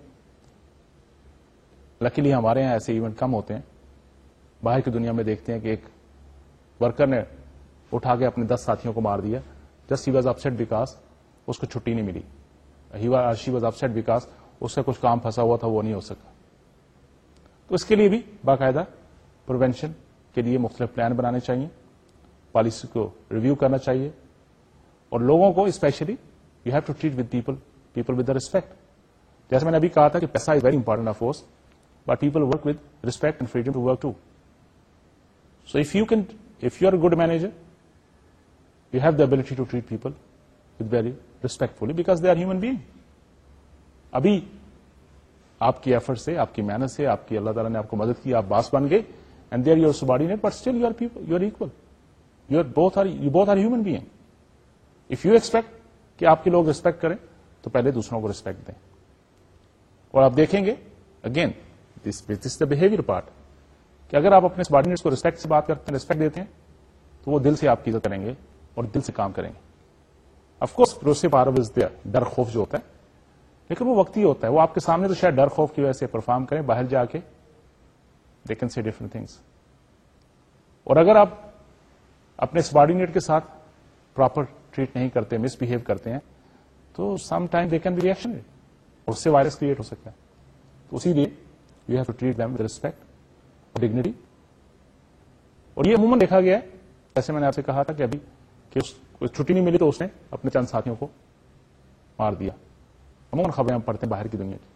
لکیلی ہمارے یہاں ایسے ایونٹ کم ہوتے ہیں. باہر کی دنیا میں دیکھتے ہیں کہ ایک ورکر نے اٹھا کے اپنے 10 ساتھیوں کو مار دیا, just he was upset because اس کو چھٹی نہیں ملی. شی واز اپسیٹ بیکاز اس سے کچھ کام پھنسا ہوا تھا, وہ نہیں ہو سکا. تو اس کے لیے بھی باقاعدہ پریونشن کے لیے مختلف پلان بنانے چاہیے, پالیسی کو ریویو کرنا چاہیے, اور لوگوں کو specially you have to treat with people with respect. جیسے میں نے ابھی کہا تھا کہ پیسہ is very important of course, but people work with respect and freedom to work too. So if you are a good manager, you have the ability to treat people with very respectfully because they are human being. ابھی آپ کی effort سے, آپ کی محنت سے, آپ کی اللہ تعالیٰ نے آپ کو مدد کی, آپ باس بن گئے, and they are your subordinate, but still you are people, you are equal. You both are human being. If you expect کہ آپ کے لوگ ریسپیکٹ کریں, تو پہلے دوسروں کو ریسپیکٹ دیں. اور آپ دیکھیں گے again this the behaviour part, کہ اگر آپ اپنے سبارڈینیٹس کو ریسپیکٹ سے بات کرتے ہیں, ریسپیکٹ دیتے ہیں, تو وہ دل سے آپ کی عزت کریں گے اور دل سے کام کریں گے. Of course پروسیو Paro is there, ڈر خوف جو ہوتا ہے, لیکن وہ وقتی ہوتا ہے. وہ آپ کے سامنے تو شاید ڈر خوف کی وجہ سے پرفارم کریں, باہر جا کے they can say different things. اور اگر آپ اپنے سبارڈینیٹ کے ساتھ پراپر ٹریٹ نہیں کرتے, مس بہیو کرتے ہیں, تو some time they can be reaction, اور اس سے وائرس کریٹ ہو سکتا ہے. تو اسی لیے you have to treat them with respect, dignity. اور یہ عموماً دیکھا گیا ہے, جیسے میں نے آپ سے کہا تھا کہ ابھی کہ کوئی چھٹی نہیں ملی تو اس نے اپنے چند ساتھیوں کو مار دیا. عموماً خبریں ہم پڑھتے ہیں باہر کی دنیا کی.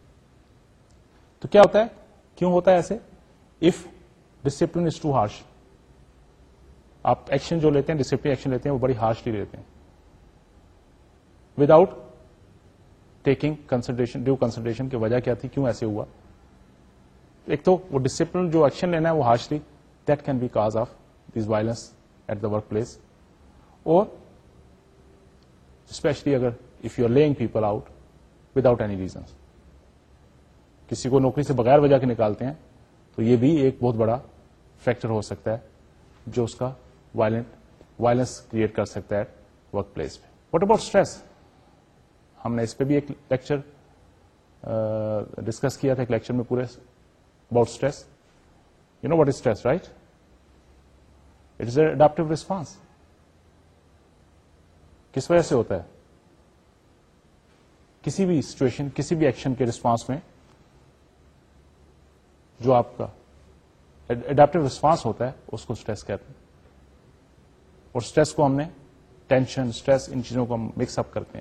تو کیا ہوتا ہے, کیوں ہوتا ہے ایسے؟ If discipline is too harsh. آپ ایکشن جو لیتے ہیں, ڈسپلن ایکشن لیتے ہیں, وہ بڑی ہارشلی لیتے ہیں, without taking consideration, due consideration کی وجہ کیا تھی, کیوں ایسے ہوا. ایک تو وہ ڈسپلن جو ایکشن لینا ہے وہ harshly, that can be cause of this violence at the work place. اور اسپیشلی اگر if you are laying people out without any reasons, کسی کو نوکری سے بغیر وجہ کے نکالتے ہیں, تو یہ بھی ایک بہت بڑا فیکٹر ہو سکتا ہے جو اس کا وائلنس کریٹ کر سکتا ہے ورک پلیس پہ. What about stress? ہم نے اس پہ بھی ایک لیکچر ڈسکس کیا تھا ایک لیکچر میں پورے about stress. You know what is stress right? It is a adaptive response. کس وجہ سے ہوتا ہے؟ کسی بھی سچویشن کسی بھی ایکشن کے ریسپانس میں جو آپ کا اڈاپٹیو ریسپانس ہوتا ہے اس کو اسٹریس کہتے ہیں. اور اسٹریس کو ہم نے ٹینشن اسٹریس ان چیزوں کو ہم مکس اپ کرتے ہیں.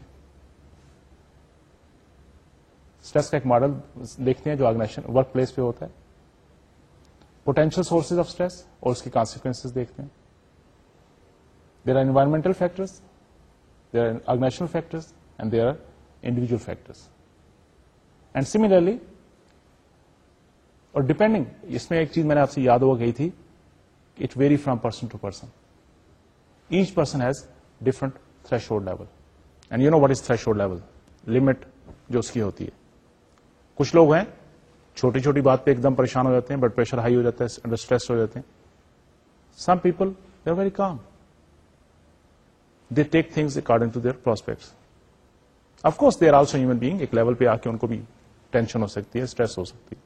اسٹریس کا ایک ماڈل دیکھتے ہیں جو آرگنائزیشن ورک پلیس پہ ہوتا ہے. پوٹینشیل سورسز آف اسٹریس اور اس کی کانسیکوینسز دیکھتے ہیں. There are environmental factors, there are organisational factors and there are individual factors. And similarly اور ڈپینڈنگ, اس میں ایک چیز میں نے آپ سے یاد ہوا گئی تھی, it vary from person to person. Each person has different threshold level. And you know what is threshold level? Limit جو اس کی ہوتی ہے. کچھ لوگ ہیں چھوٹی چھوٹی بات پہ ایک دم پریشان ہو جاتے ہیں, بلڈ پریشر ہائی ہو جاتا ہے, انڈر اسٹریس ہو جاتے ہیں. Some people they are very calm, they take things according to their prospects. Of course they are also human being, ایک لیول پہ آ کے ان کو بھی ٹینشن ہو سکتی ہے, اسٹریس ہو سکتی ہے,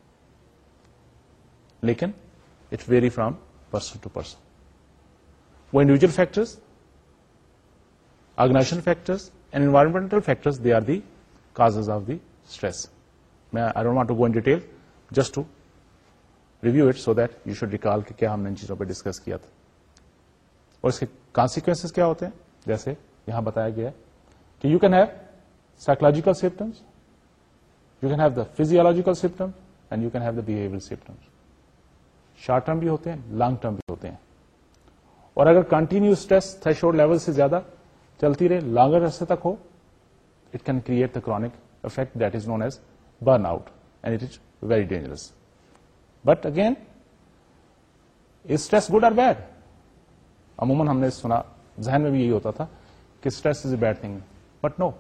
لیکن it vary from person to person. وہ individual factors, organisational factors and environmental factors, they are the causes of the stress. میں I don't want to go in detail, just to review it so that you should recall کہ کیا ہم نے ان چیزوں پہ discuss کیا تھا. اور اس کے کانسیکوینسز کیا ہوتے ہیں, جیسے یہاں بتایا گیا ہے کہ you can have psychological symptoms, you can have the physiological symptoms and you can have the behavioural symptoms. Short term بھی ہوتے ہیں, لانگ ٹرم بھی ہوتے ہیں. اور اگر کنٹینیو اسٹریس تھریشولڈ لیول سے زیادہ چلتی رہے, لانگر عرصے تک ہو, it can create the chronic effect that is known as burnout, and it is very dangerous. But again, is stress good or bad? عموماً ہم نے سنا, ذہن میں بھی یہی ہوتا تھا کہ stress is a bad thing, but no,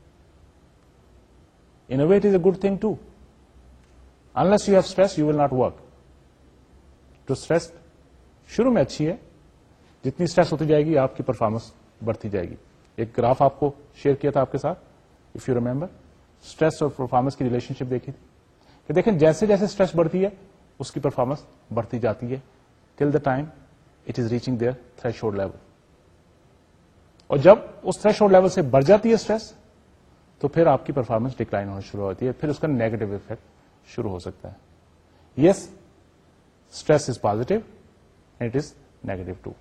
in a way it is a good thing too. Unless you have stress you will not work. تو اسٹریس شروع میں اچھی ہے, جتنی اسٹریس ہوتی جائے گی آپ کی پرفارمنس بڑھتی جائے گی. ایک گراف آپ کو شیئر کیا تھا آپ کے ساتھ, اف یو ریمبر, اسٹریس اور پرفارمنس کی ریلیشن شپ دیکھی تھی کہ دیکھیں جیسے جیسے اسٹریس بڑھتی ہے اس کی پرفارمنس بڑھتی جاتی ہے till the time it is reaching their threshold level. اور جب اس تھریش ہولڈ لیول سے بڑھ جاتی ہے اسٹریس, تو پھر آپ کی پرفارمنس ڈکلائن ہونا شروع ہوتی ہے, پھر اس کا نیگیٹو افیکٹ شروع ہو سکتا ہے. Yes, stress is positive and it is negative too.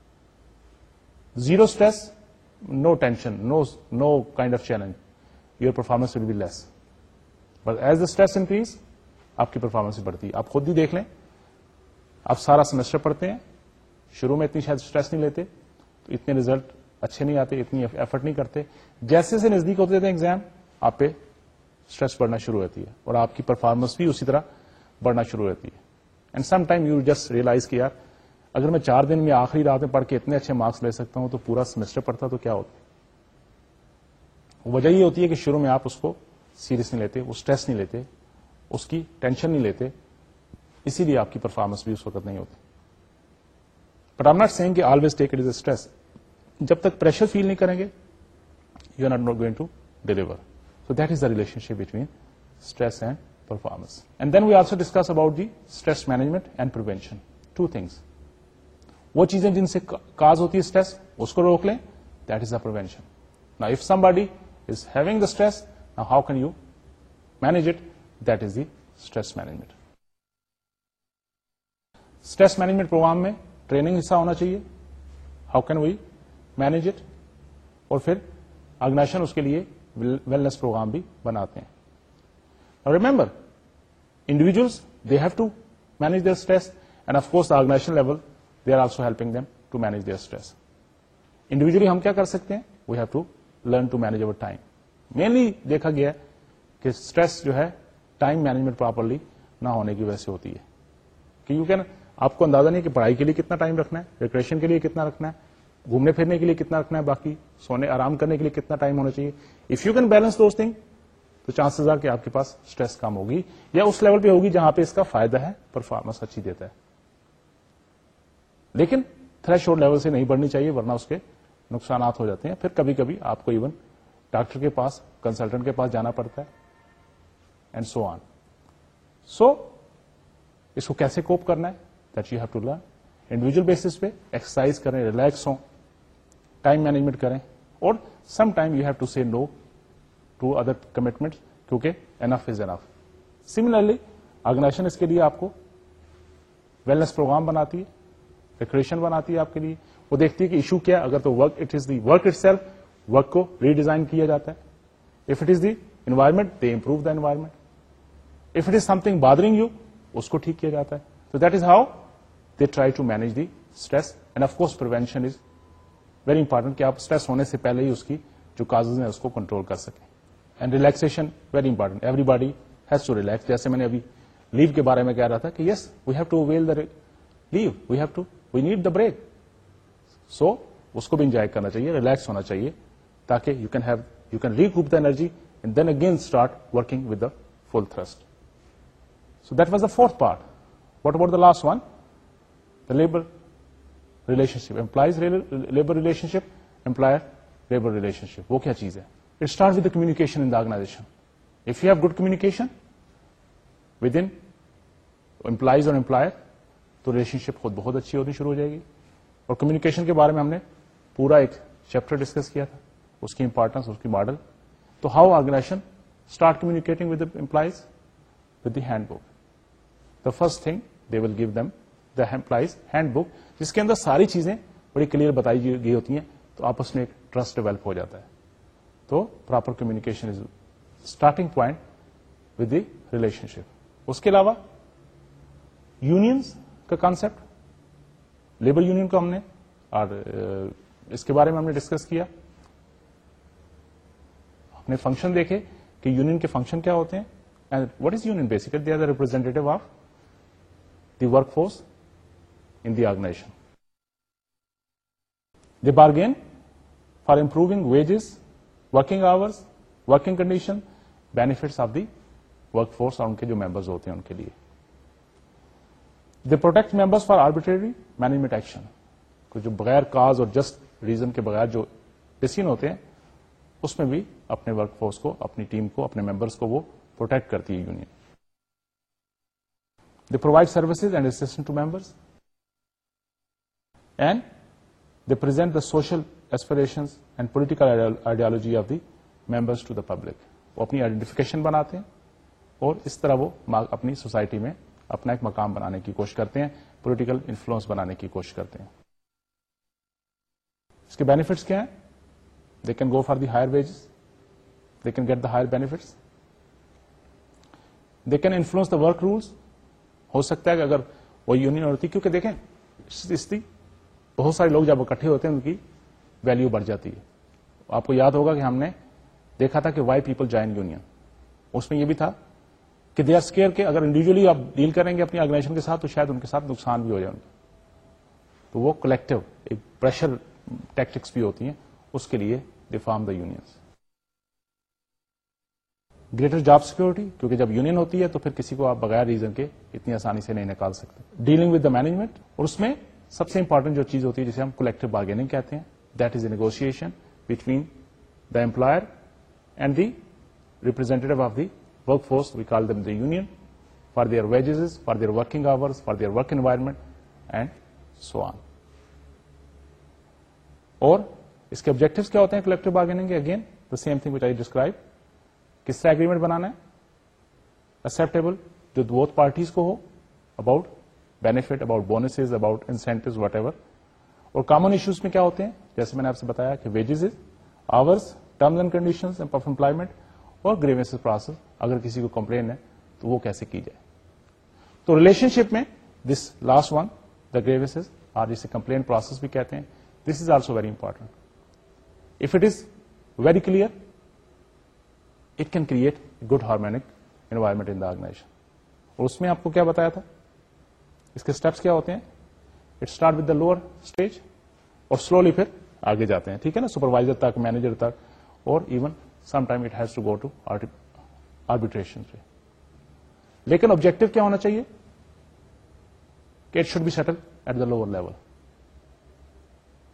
Zero stress, no tension, no kind of challenge, your performance will be less. But as the stress increase, آپ کی پرفارمنس بڑھتی ہے. آپ خود بھی دیکھ لیں, آپ سارا سیمسٹر پڑھتے ہیں, شروع میں اتنی شاید اسٹریس نہیں لیتے, تو اتنے ریزلٹ اچھے نہیں آتے, اتنی ایفرٹ نہیں کرتے. جیسے سے نزدیک ہوتے تھے ایگزام, آپ پہ اسٹریس بڑھنا شروع ہوتی ہے اور آپ کی پرفارمنس بھی اسی طرح بڑھنا شروع ہوتی ہے. And some time you just realise کہ یار اگر میں 4 دن میں آخری رات میں پڑھ کے اتنے اچھے مارکس لے سکتا ہوں تو پورا سیمسٹر پڑھتا تو کیا ہوتا. وجہ یہ ہوتی ہے کہ شروع میں آپ اس کو سیریس نہیں لیتے, وہ اسٹریس نہیں لیتے, اس کی ٹینشن نہیں لیتے, اسی لیے آپ کی پرفارمنس بھی اس وقت نہیں ہوتی. But I am not saying کہ always take it is a stress. جب تک پریشر فیل نہیں کریں گے, you are not going to deliver. So that is the relationship between stress and performance. And then we also discuss about the stress management and prevention. 2 things. وہ چیزیں جن سے cause ہوتی ہے stress, اس کو روک لیں, دیٹ از دا پریونشن. نا if somebody is having the stress, نا how can you manage it, that is the stress management. Stress management programme میں ٹریننگ حصہ ہونا چاہیے, how can we manage it, اور پھر آرگنائزیشن اس کے لیے ویلنس پروگرام بھی بناتے ہیں. Remember, individuals they have to manage their stress, and of course organisation level they are also helping them to manage their stress. Individually ہم کیا کر سکتے ہیں, we have to learn to manage our time. Mainly دیکھا گیا ہے کہ stress جو ہے ٹائم مینجمنٹ پراپرلی نہ ہونے کی وجہ سے ہوتی ہے. کہ یو کین, آپ کو اندازہ نہیں کہ پڑھائی کے لیے کتنا ٹائم رکھنا ہے, ریکریشن کے لیے کتنا رکھنا ہے, گھومنے پھرنے کے لیے کتنا رکھنا ہے, باقی سونے آرام کرنے کے لیے کتنا ٹائم ہونا چاہیے. If you can balance those thing, تو چانسز آر کہ آپ کے پاس اسٹریس کم ہوگی, یا اس لیول پہ ہوگی جہاں پہ اس کا فائدہ ہے, پرفارمنس اچھی دیتا ہے. لیکن تھریش ہولڈ لیول سے نہیں بڑھنی چاہیے, ورنہ اس کے نقصانات ہو جاتے ہیں. پھر کبھی کبھی آپ کو ایون ڈاکٹر کے پاس, کنسلٹنٹ کے پاس جانا پڑتا ہے, اینڈ سو آن. سو اس کو کیسے کوپ کرنا ہے, that you have to learn. Individual basis پہ ایکسرسائز کریں, ریلیکس ہوں, ٹائم مینجمنٹ کریں, اور some time you have to say no to other commitment, کیونکہ انف از انف. سملرلی آرگنائزیشن اس کے لیے آپ کو ویلنس پروگرام بناتی ہے, ریکریشن بناتی ہے آپ کے لیے. وہ دیکھتی ہے کہ ایشو کیا ہے. اگر تو work it is the work itself, work کو ری ڈیزائن کیا جاتا ہے. If it is the environment, they improve the environment. If it is something bothering you, اس کو ٹھیک کیا جاتا ہے. تو that is how they try to manage the stress. And of course prevention is very important, کہ آپ stress ہونے سے پہلے ہی اس کی جو کازز ہیں اس کو کنٹرول کر سکیں. And relaxation very important. Everybody has to relax. جیسے میں نے ابھی لیو کے بارے میں کہہ رہا تھا کہ yes we have to avail the leave, we need the break. So اس کو بھی انجوائے کرنا چاہیے, ریلیکس ہونا چاہیے, تاکہ you can recoup the energy and then again start working with the full thrust. So that was the fourth part. What about the last one? The labor relationship. Employees labor relationship, employer labor relationship. وہ کیا چیز ہے؟ It starts with the communication in the organization. If you have good communication within employees اور employer, تو relation خود بہت اچھی ہوتی شروع ہو جائے گی. اور کمیونیکیشن کے بارے میں ہم نے پورا ایک چیپٹر ڈسکس کیا تھا, اس کی امپورٹنس, اس کی ماڈل. تو how organisation start communicating with the employees, with the handbook. The first thing they will give them the employees handbook, جس کے اندر ساری چیزیں بڑی کلیئر بتائی گئی ہوتی ہیں, تو آپس میں ایک ٹرسٹ ڈیولپ ہو جاتا ہے. تو proper communication is starting point with the relationship. اس کے علاوہ یونینس کا کانسیپٹ, لیبر یونین کو ہم نے, اور اس کے بارے میں ہم نے ڈسکس کیا. ہم نے فنکشن دیکھے کہ یونین کے فنکشن کیا ہوتے ہیں. And what is union? Basically they are the representative of the workforce in the organization. They bargain for improving wages, working hours, working condition, benefits of the workforce اور ان کے جو members ہوتے ہیں ان کے لیے. They protect members for arbitrary management action. جو بغیر کاز اور جسٹ ریزن کے بغیر جو ڈیسیژن ہوتے ہیں, اس میں بھی اپنے ورک فورس کو, اپنی ٹیم کو, اپنے ممبرس کو وہ پروٹیکٹ کرتی ہے union. They provide services and assistance to members, and they present the social aspirations and political ideology of the members to the public. وہ اپنی آئیڈینٹیفیکیشن بناتے ہیں, اور اس طرح وہ اپنی سوسائٹی میں اپنا ایک مقام بنانے کی کوشش کرتے ہیں, پولیٹیکل انفلوئنس بنانے کی کوشش کرتے ہیں. اس کے بینیفٹس کیا ہیں؟ They can go for the higher wages, they can get the higher benefits, they can influence the work rules. ہو سکتا ہے کہ اگر وہ یونین ہوتی, کیونکہ دیکھیں اس کی بہت سارے لوگ جب اکٹھے ہوتے ہیں ان کی ویلیو بڑھ جاتی ہے. آپ کو یاد ہوگا کہ ہم نے دیکھا تھا کہ وائی پیپل جوائن یونین. اس میں یہ بھی تھا کہ دے آر اسکیئر کہ اگر انڈیویجلی آپ ڈیل کریں گے اپنی آرگنائزیشن کے ساتھ تو شاید ان کے ساتھ نقصان بھی ہو جائے. تو وہ کلیکٹو ایک پریشر ٹیکٹکس بھی ہوتی ہیں, اس کے لیے they form the unions. Greater job security, کیونکہ جب یونین ہوتی ہے تو پھر کسی کو آپ بغیر ریزن کے اتنی آسانی سے نہیں نکال سکتے. ڈیلنگ ود دا مینجمنٹ, اور اس میں سب سے امپورٹنٹ جو چیز ہوتی ہے جسے ہم کلیکٹو بارگیننگ کہتے ہیں, that is a negotiation between the employer and the representative of the workforce, we call them the union, for their wages, for their working hours, for their work environment and so on. اور اس کے objectives کیا ہوتے ہیں collective bargaining کے؟ Again the same thing which I describe. کس طرح agreement بنانا ہے؟ ایکسپٹیبل جو بوتھ پارٹیز کو ہو, about benefit, about bonuses, about incentives, whatever. اور کامن ایشوز میں کیا ہوتے ہیں؟ جیسے میں نے آپ سے بتایا کہ wages, hours, terms and conditions of employment, اور گریوینس پروسیس. اگر کسی کو کمپلین ہے تو وہ کیسے کی جائے. تو ریلیشن شپ میں this last one, the grievances, اور جسے کمپلین پروسیس بھی کہتے ہیں, this is also very important. If it is very clear, it can create a good harmonic environment in the organization. اور اس میں آپ کو کیا بتایا تھا, اس کے اسٹیپس کیا ہوتے ہیں؟ It start with the lower stage, اور سلولی پھر آگے جاتے ہیں, ٹھیک ہے نا, سپروائزر تک, مینیجر تک, اور even some time it has to go to arbitration پہ. لیکن آبجیکٹو کیا ہونا چاہیے کہ it should be settle at the lower level.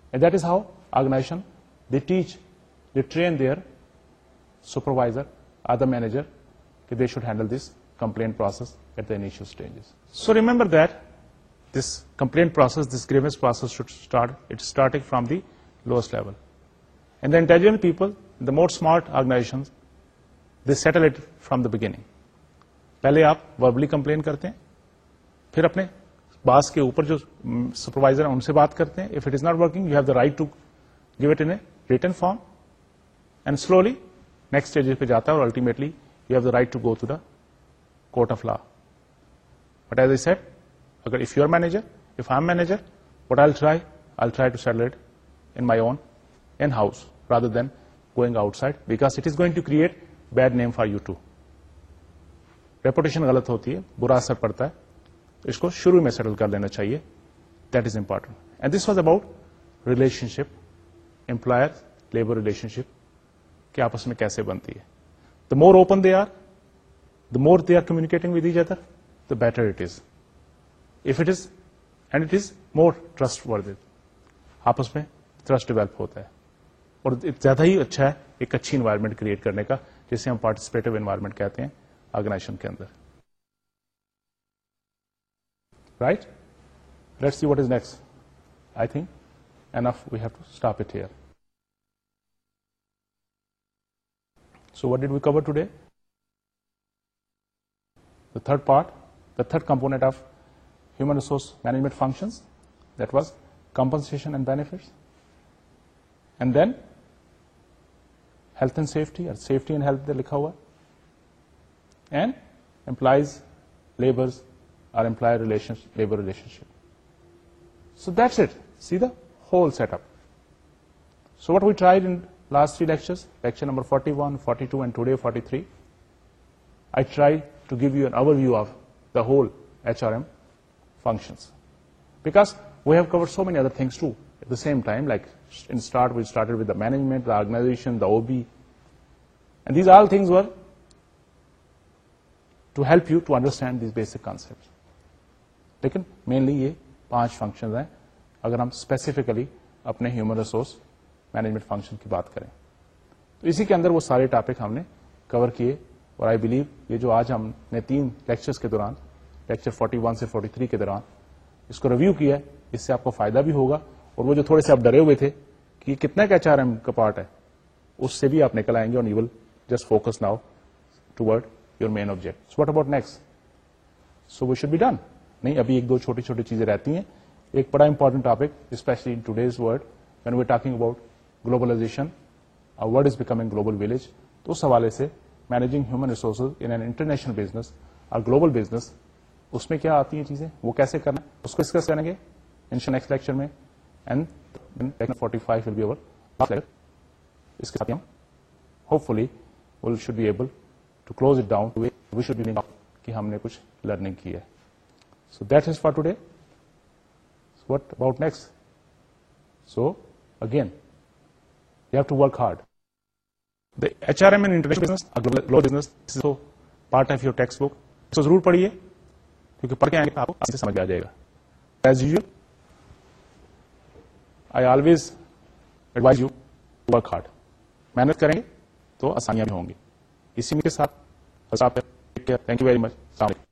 And that is how organization, they teach, they train their supervisor or the manager that they should handle this complaint process at the initial stages. So remember that this complaint process, this grievance process should start, it's starting from the lowest level. And the intelligent people, the more smart organizations, they settle it from the beginning. پہلے آپ verbally complain کرتے ہیں, پھر اپنے باس کے اوپر جو supervisor ہیں ان سے بات کرتے ہیں. If it is not working, you have the right to give it in a written form, and slowly next stage پہ جاتا ہے, اور ultimately you have the right to go to the court of law. But as a set, اگر if you are manager, if I am manager, what I try to settle it in my own in house rather than going outside, because it is going to create bad name for you too. Reputation غلط ہوتی ہے, برا اثر پڑتا ہے, اس کو شروع میں سیٹل کر لینا چاہیے. That is important. And this was about relationship, employer labour relationship کہ آپس میں کیسے بنتی ہے. The more open they are, the more they are communicating with each other, the better it is. If it is and it is more trustworthy, آپس میں trust develop ہوتا ہے, اور زیادہ ہی اچھا ہے ایک اچھی انوائرمنٹ کریٹ کرنے کا, جسے ہم پارٹیسپیٹو انوائرمنٹ کہتے ہیں آرگنائزیشن کے اندر. Right, let's see what is next. I think enough, we have to stop it here. So what did we cover today? The third part, the third component of human resource management functions, that was compensation and benefits. And then health and safety, or safety and health likha hua, and employees, labors, or employer relations, labor relationship. So that's it. See the whole setup. So what we tried in last three lectures, lecture number 41, 42, and today 43, I tried to give you an overview of the whole HRM functions, because we have covered so many other things too at the same time. Like in start, we started with the management, the organization, the OB, and these all things were to help you to understand these basic concepts. لیکن mainly یہ 5 functions ہیں اگر ہم specifically اپنے human resource management function کی بات کریں. تو اسی کے اندر وہ سارے ٹاپک ہم نے کور کیے, اور آئی بلیو یہ جو آج ہم نے 3 لیکچرز کے دوران, لیکچر 41 سے 43 کے دوران اس کو ریویو کیا ہے, اس سے آپ کو فائدہ بھی ہوگا, اور وہ جو تھوڑے سے آپ ڈرے ہوئے تھے کہ کتنا کا HRM کا پارٹ ہے, اس سے بھی آپ نکل آئیں گے, اور you will just focus now toward your main object. So what about next? So we should be done. نہیں, ابھی 1-2 چھوٹی چھوٹی چیزیں رہتی ہیں. ایک بڑا important topic, especially in today's world when we talking about globalisation, اور world is becoming global village, تو اس حوالے سے managing human resources in an international business اور گلوبل بزنس, اس میں کیا آتی ہیں چیزیں, وہ کیسے کرنا ہے, اس کو ڈسکس کریں گے ان نیکسٹ لیکچر میں. And 45 will be over last lecture. اس کے ساتھ ہم hopefully will should be able to close it down. We should be کہ ہم نے کچھ لرننگ کی ہے. So that is for today. So what about next? So again, you have to work hard. The HRM in international business, global business, this is so part of your textbook. So ضرور پڑھیے, کیونکہ پڑھ کے آئیں گے آپ کو اچھے سے سمجھ آ جائے گا. As usual, I always advise you to work hard. محنت کریں گے تو آسانیاں بھی ہوں گی. اسی کے ساتھ تھینک یو ویری مچ. السلام علیکم.